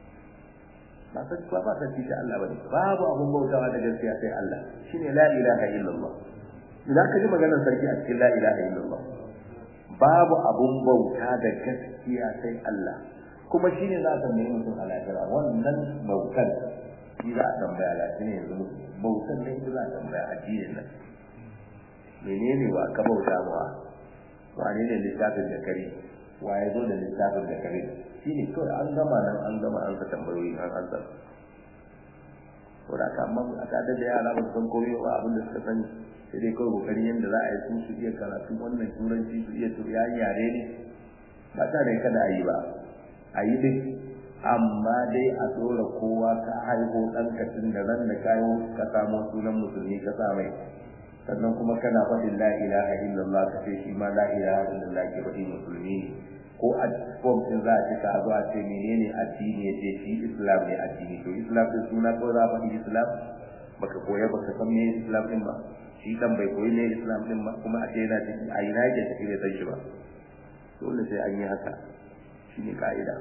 ba sarki ba sarki sai Allah bane babu abun bautawa da gaskiya sai Allah shine la ilaha illallah idan ka ji maganar sarki a cikin la ilaha illallah babu abun bauta da gaskiya sai Allah kuma shine za a tambaye mutum a lahira wannan bautan shi za a tambaya lafiya yanzu bautan ne za a tambaya addinin nan menene ba ka bauta ba wane ne littafin da kare wa ya zo da littafin da kare shi ne kawai an gama nan an gama an sa tambayoyi an an san to da ka amma a kada da yara ba san komai ba abin da suka sani sai dai kawai kokarin yadda za a yi su su iya karatu wannan turanci su iya turiyan yare ne ba ta da kada a yi ba a yi dai amma dai a tsora kowa ka haihu ɗan kacin da ran da kayo ka samo sunan musulmi ka sa mai sannan kuma kana faɗin la ilaha illallah ka ce shi ma la ilaha illallah ke faɗin musulmi ko a form din za a cika a zo a ce menene addini ya ce shi islam ne addini to islam din suna ko za a faɗi islam baka koya baka san me islam din ba shi dan bai koyi ne islam din ba kuma a ce yana ciki a ina yake ciki bai san shi ba dole sai an yi haka shi ne ka'ida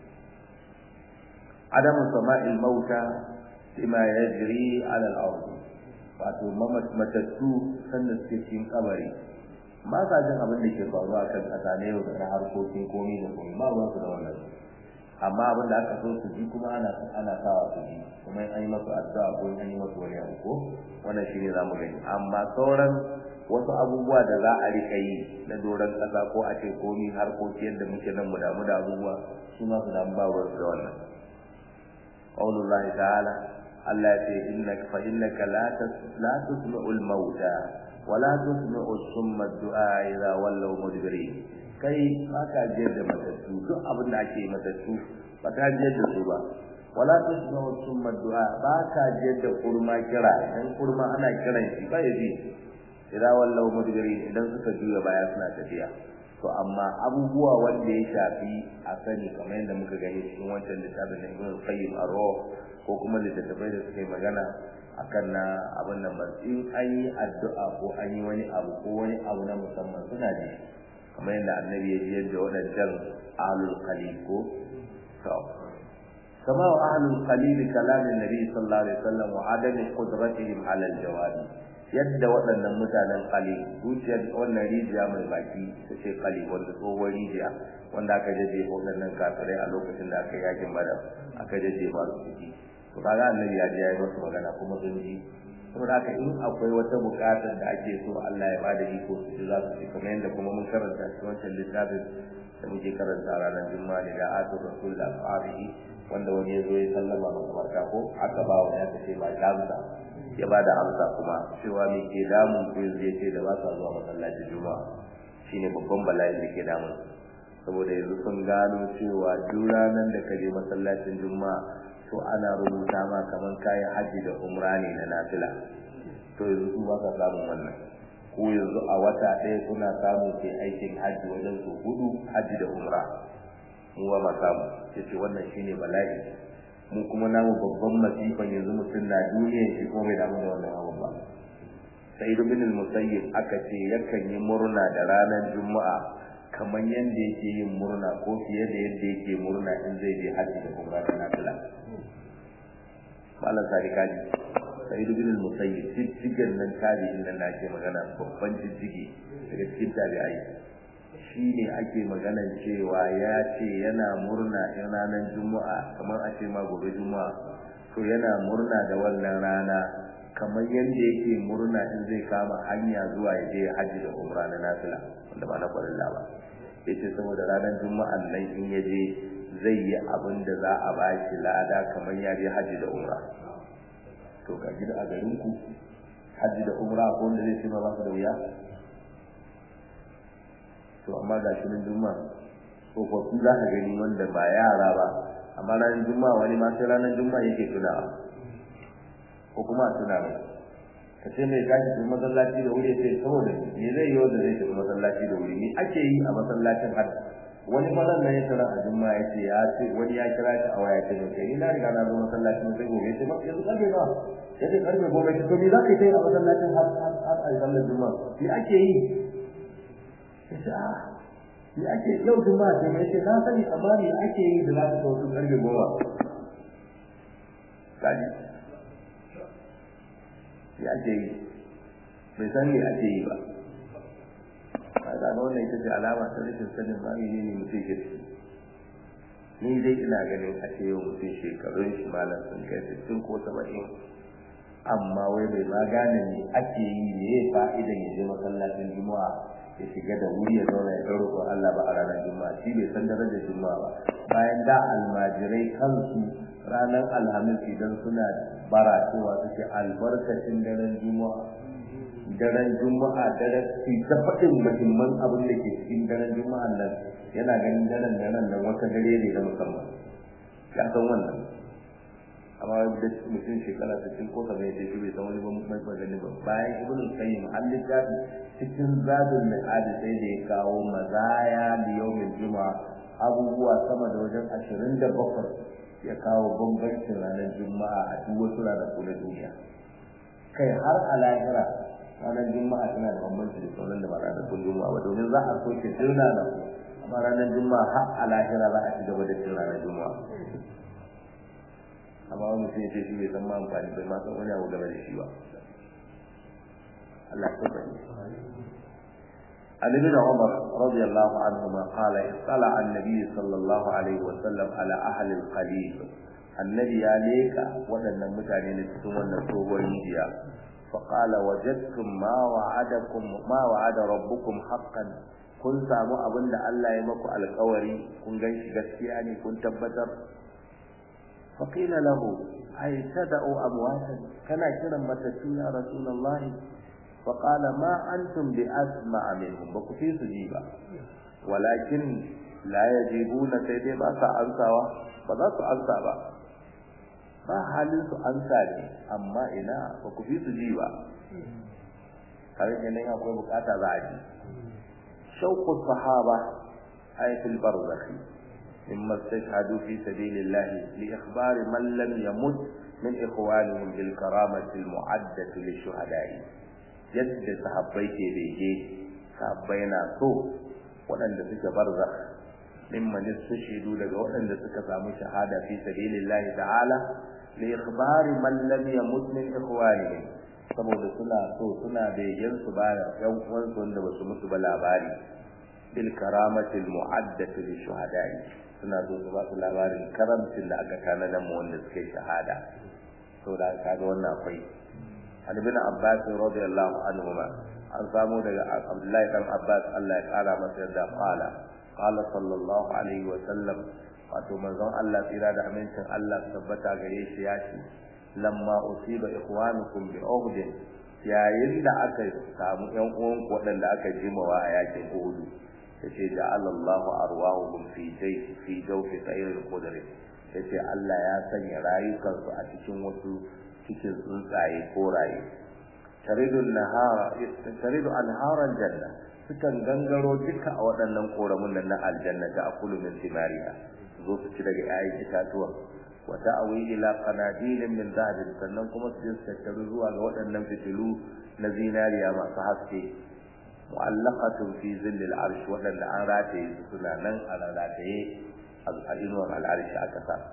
adamu sama'il mauta bima yajri ala al-ard wato matattu sanda suke cikin kabari ba sa jin abin da ke faruwa kan kasa ne yau da harkokin komai da komai ba ruwan su da wannan amma abin da aka so su ji kuma ana ana sawa su ji kuma an yi masu addu'a ko an yi masu wani abu ko wannan shine zamu gani amma sauran wasu abubuwa da za a rika yi na doron kasa ko a ce komai harkoki yadda muke nan mu damu da abubuwa su ma su damu ba ruwan su da wannan qaulullahi ta'ala Allah ya ce innaka fa innaka la la tusma'ul mauta wa la tusma'u summa du'a idza wallaw mudbirin kai baka je da matattu duk abin da ake matattu baka je da su ba wala tusma'u summa du'a baka je da kurma kira dan kurma ana kiran shi ba yaji idza wallaw mudbirin idan suka juya baya suna tafiya to amma abubuwa wanda ya shafi a sani kamar yadda muka gani cikin wancan littafin da Ibn Qayyim ar-Ruh ko kuma littattafai da suka yi magana akan na abin nan ba in an yi addu'a ko an yi wani abu ko wani abu na musamman suna ji kamar yadda annabi ya ji yadda waɗancan ahlul qalil ko to kama ahlul qalil kalamin nabi sallallahu alaihi wasallam wa adami qudratihim ala al-jawab yadda waɗannan mutanen qalil zuciyar wannan rijiya mai baki ta ce qalil wanda tsohon rijiya wanda aka jaje waɗannan kafirai a lokacin da aka yakin badar aka jaje ba su ciki to kaga annabi ya ji ya yi musu magana kuma sun ji saboda haka in akwai wata buƙatar da ake so Allah ya bada iko su ji za su ci kamar yadda kuma mun karanta shi wancan littafin da muke karanta ranar juma'a ne da atur rasul da ashabihi wanda wani ya zo ya sallama masa barka ko aka ba wa ya ce ba amsa ya bada amsa kuma cewa me ke damun ku yanzu yace da ba sa zuwa masallacin juma'a shine babban bala'in da ke damun saboda yanzu sun gano cewa duk ranar da ka je masallacin juma'a to ana rubuta ma kaman kayan haji da umra ne na nafila to yanzu su ba ka samun wannan ko yanzu a wata ɗaya kuna samu ke aikin haji wajen su hudu haji da umra mu ba ma samu yace wannan shine bala'i mu kuma namu babban masifan yanzu mutum na duniyar shi kuma bai damu da wannan abu ba sai ibn al-musayyib aka ce yakan yi murna da ranar juma'a kamar yadda yake yin murna ko fiye da yadda yake murna in zai je haji da umra da nafila malam sadikaji sai ibn al-musayyib jijjigan nan tabi'in nan da ake magana babban jijjigi daga cikin tabi'ai shi ne ake maganan cewa ya ce yana murna in ranar juma'a kamar a ce ma gobe juma'a to yana murna da wannan rana kamar yadda yake murna in zai kama hanya zuwa ya je haji da umra na nafila wanda ba na farilla ba yace saboda ranar juma'a nan in ya je zai yi abin da za a ba shi lada kamar ya je haji da umra to ga gida a garin ku haji da umra ko wanda zai ce ma ba su da wuya to amma ga shi nan juma'a tsofaffi za ka gani wanda ba yara ba amma ranar juma'a wani ma sai ranar juma'a yake tunawa ko kuma a tuna mai ka ce mai kashi cikin masallaci da wuri sai saboda me zai yi wanda zai tafi masallaci da wuri ni ake yi a masallacin hajji wani mazan nan ya tara a juma'a ya ce ya ce wani ya kira shi a waya ce ne kai ni na riga na zo masallacin sai gobe sai ba yanzu karfe ba ya ce karfe gobe ce to me za ka yi a masallacin har har a sallar juma'a me ake yi ya ce a me ake yau juma'a ce mai ce na sani amma me ake yi da za ka kawo karfe goma kaji me ake yi bai san me ake yi ba kaga wannan ita ce alama ta rashin sanin ma menene mutum ke ciki ni dai ina ganin a ce yau mutum shekarun shi malam sun kai sittin ko saba'in amma wai bai ma gane ne ake yi ne ya fa'idan ya je masallacin juma'a ya shiga da wuri ya zauna ya ɗauro ko Allah ba a ranar juma'a shi bai san darajar juma'a ba bayan da almajirai kansu ranar alhamis idan suna bara cewa suke albarkacin daren juma'a daren juma'a daren su ta faɗin muhimman abin da ke cikin daren juma'a nan yana ganin daren daren nan wata dare ne na musamman ya san wannan amma da mutum shekara sittin ko kamar yadda shi bai san wani ban magani ba bayan ibn qayyim an littafi cikin zadul mi'ad sai da ya kawo mazaya da yawmin juma'a abubuwa sama da wajen ashirin da bakwai ya kawo bambancin ranar juma'a a duk wasu ranaku na duniya kai har a lahira ranar juma'a tana da bambanci da sauran da ba ranakun juma'a ba domin za a soke tun ranar amma ranar juma'a har a lahira za a ci gaba da cin ranar juma'a amma wani mutum ya ce shi bai san ma amfani bai ma san wani abu game da shi ba Allah ya tabbata عن ابن عمر رضي الله عنهما قال اطلع النبي صلى الله عليه وسلم على أهل الخليل النبي عليك ودن متانين تسمون الصوبية فقال وجدتم ما وعدكم ما وعد ربكم حقا kun samu abin da Allah ya maku alƙawari kun ganshi gaskiya ne kun tabbatar faqila lahu ay tad'u amwatan kana kiran matattu ya rasulullahi فقال ما أنتم بأسمع منهم بكفي سجيبا ولكن لا يجيبون سيدي باسا أنساوا فذا سأنسا ما حالين سأنسا لي أما إنا بكفي سجيبا هذا جنين أقول بكاتا بعدي شوق الصحابة أي في البرزخ مما استشهدوا في سبيل الله لإخبار من لم يمت من إخوانهم بالكرامة المعدة للشهداء yadda sahabbai ke bege sahabbai na so waɗanda suka barzakh mimman yastashidu daga waɗanda suka samu shahada fi sabilillahi ta'ala li ikhbari man lam yamut min ikhwanihim saboda suna so suna begen su ba yan uwan su wanda basu mutu ba labari bil karamati al mu'addati li shuhada'i suna so su ba su labarin karamcin da aka tanada mu wanda suka shahada to da kaga wannan akwai عن ابن عباس رضي الله عنهما عن سامو عبد الله بن عباس الله تعالى مسجد قال قال صلى الله عليه وسلم wato manzon Allah tsira da amincin Allah tabbata gare shi ya ce lamma usiba ikhwanukum bi uhud yayin da aka samu ƴan uwan ku wadanda aka jimawa a yakin Uhud yace ja'ala Allahu arwahum fi jayfi fi jawfi sayril qudri yace Allah ya sanya rayukansu a cikin wasu cikin tsuntsaye koraye taridun nahara taridu anharan janna sukan gangaro duka a waɗannan koramun nan na aljanna ta akulu min simariya zo su ci daga ayin itatuwa wa ta'awi ila qanadilin min zahabin sannan kuma su tattaru zuwa ga waɗannan fitilu na zinariya masu haske mu'allaqatun fi zillil arsh waɗanda an rataye suna nan a rataye a inuwar al'arshi aka sa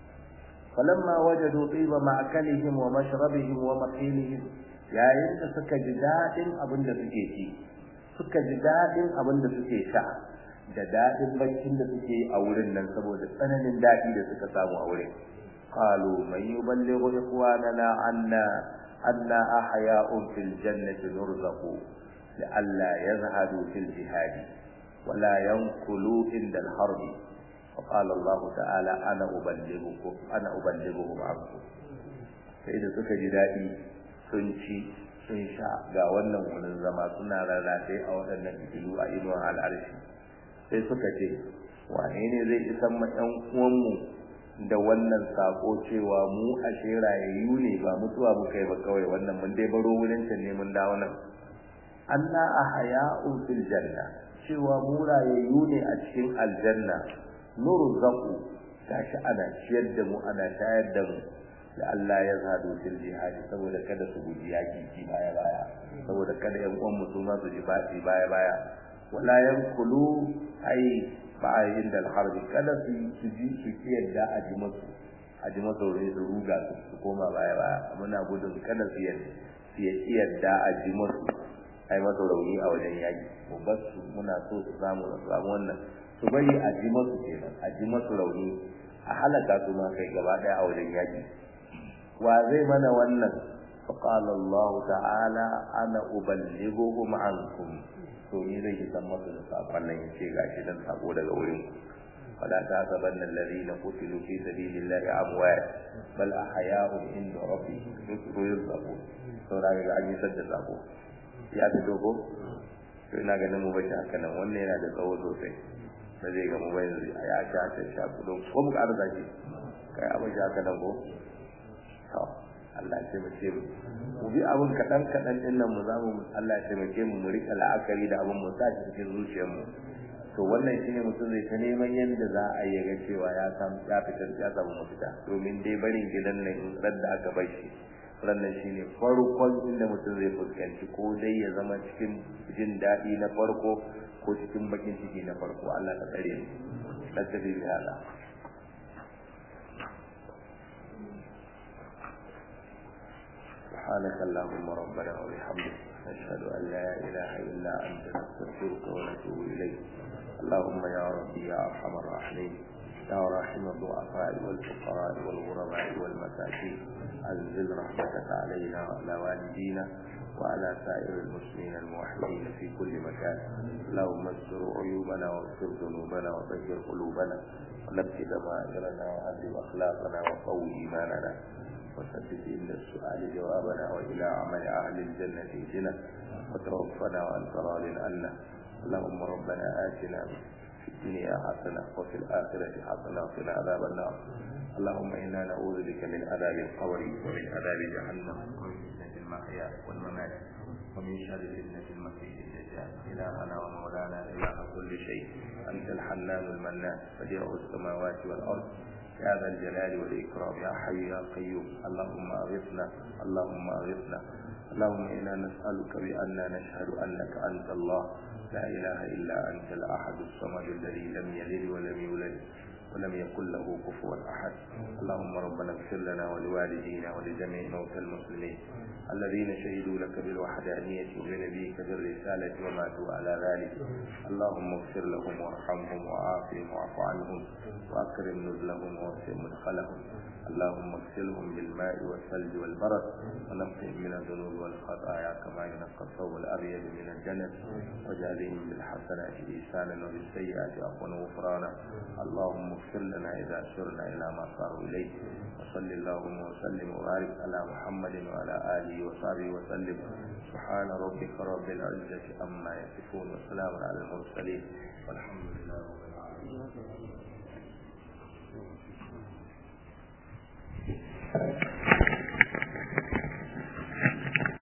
فلما وجدوا طيب مأكلهم ومشربهم ومقيلهم yayin da suka ji dadin abin da suke ci suka ji dadin abin da suke sha da dadin baccin da suke yi a wurin nan saboda tsananin dadi da suka samu a wurin qalu man yuballighu ikhwanana anna anna ahya'un fil jannati nurzaqu la'alla yazhadu fil jihad wa la yanqulu inda al-harb فقال الله تعالى انا ابلغكم انا ابلغهم عنكم sai da suka ji dadi sun ci sun sha ga wannan wurin zama suna rarrafe a waɗannan fitilu a inuwar al'arshi sai suka ce wane ne zai isan ma ɗan uwanmu da wannan sako cewa mu a shirayayyu ne ba mutuwa mu kai ba kawai wannan mun dai baro wurin can ne mun dawo nan anna ahya'un fil janna cewa mu rayayyu ne a cikin aljanna nurzaku tashi ana ciyar da mu ana shayar da mu da Allah ya zado fil jihad saboda kada su guji yaki ci baya baya saboda kada yan uwan musu ma su ji baki baya baya wala yankulu ai ba'in da harb kada su ji su kiyarda a ji musu a ji musu ne su ruga su koma baya baya muna gudun kada su yadda su kiyarda a ji musu ai masa rauni a wajen yaki mu basu muna so su samu samu wannan su bari a ji masu kenan a ji masu rauni a halaka su ma kai gaba daya a wajen yaki wa zai mana wannan faqala Allah ta'ala ana uballighuhum ankum to ni zai san masu da sakon nan yace gashi dan sako daga wurin fala ta'sabanna alladhina qutilu fi sabilillahi amwat bal ahya'un inda rabbihim yurzaqun to daga ga an yi sadda sako ya fito ko to ina ganin mu bashi haka nan wannan yana da tsawo sosai ba zai ga mu ba yanzu a ya sha ta sha kudo ko mu ƙara zaki kai abin shi haka nan ko to Allah ya taimake mu mu bi abin kadan kadan din nan mu zamu Allah ya taimake mu mu rika la'akari da abin mu sa shi cikin zuciyar mu to wannan shine mutum zai ta neman yanda za a yi ga cewa ya samu ya fitar ya samu mafita domin dai barin gidan nan in radda aka bar shi wannan shine farkon inda mutum zai fuskanci ko dai ya zama cikin jin daɗi na farko ko cikin bakin ciki na farko Allah ta tsare mu da tafi bi hada سبحانك اللهم ربنا وبحمدك نشهد أن لا إله إلا أنت نستغفرك ونتوب إليك اللهم يا ربي يا أرحم الراحمين يا راحم الضعفاء والفقراء والغرباء والمساكين أنزل رحمتك علينا وعلى والدينا وعلى سائر المسلمين الموحدين في كل مكان اللهم استر عيوبنا واغفر ذنوبنا وطهر قلوبنا ونبت ضمائرنا وهذب أخلاقنا وقوي إيماننا وثبت إن السؤال جوابنا وإلى عمل أهل الجنة اهدنا وتوفنا وأنت راض عنا اللهم ربنا آتنا في الدنيا حسنة وفي الآخرة حسنة وقنا عذاب النار اللهم إنا نعوذ بك من عذاب القبر ومن عذاب جهنم ومن فتنة المحيا والممات ومن شر فتنة المسيح الدجال إلهنا ومولانا إله كل شيء أنت الحنان المنان بديع السماوات والأرض يا ذا الجلال والإكرام يا حي يا قيوم اللهم أغثنا اللهم أغثنا اللهم إنا نسألك بأننا نشهد أنك أنت الله لا إله إلا أنت الأحد الصمد الذي لم يلد ولم يولد ولم يكن له كفوا أحد اللهم ربنا اغفر لنا ولوالدينا ولجميع موتى المسلمين الذين شهدوا لك بالوحدانية وبنبيك بالرسالة وماتوا على ذلك اللهم اغفر لهم وارحمهم وعافهم واعف عنهم وأكرم نزلهم ووسع مدخلهم اللهم اغسلهم بالماء والثلج والبرد ونقهم من الذنوب والخطايا كما ينقى الثوب الأبيض من الجنة وجازهم بالحسنات إحسانا وبالسيئات عفوا وغفرانا اللهم اغفر لنا إذا سرنا إلى ما صاروا إليه وصل اللهم وسلم وبارك على محمد وعلى آله وصحبه وسلم سبحان ربك رب العزة عما يصفون وسلام على المرسلين والحمد لله رب العالمين.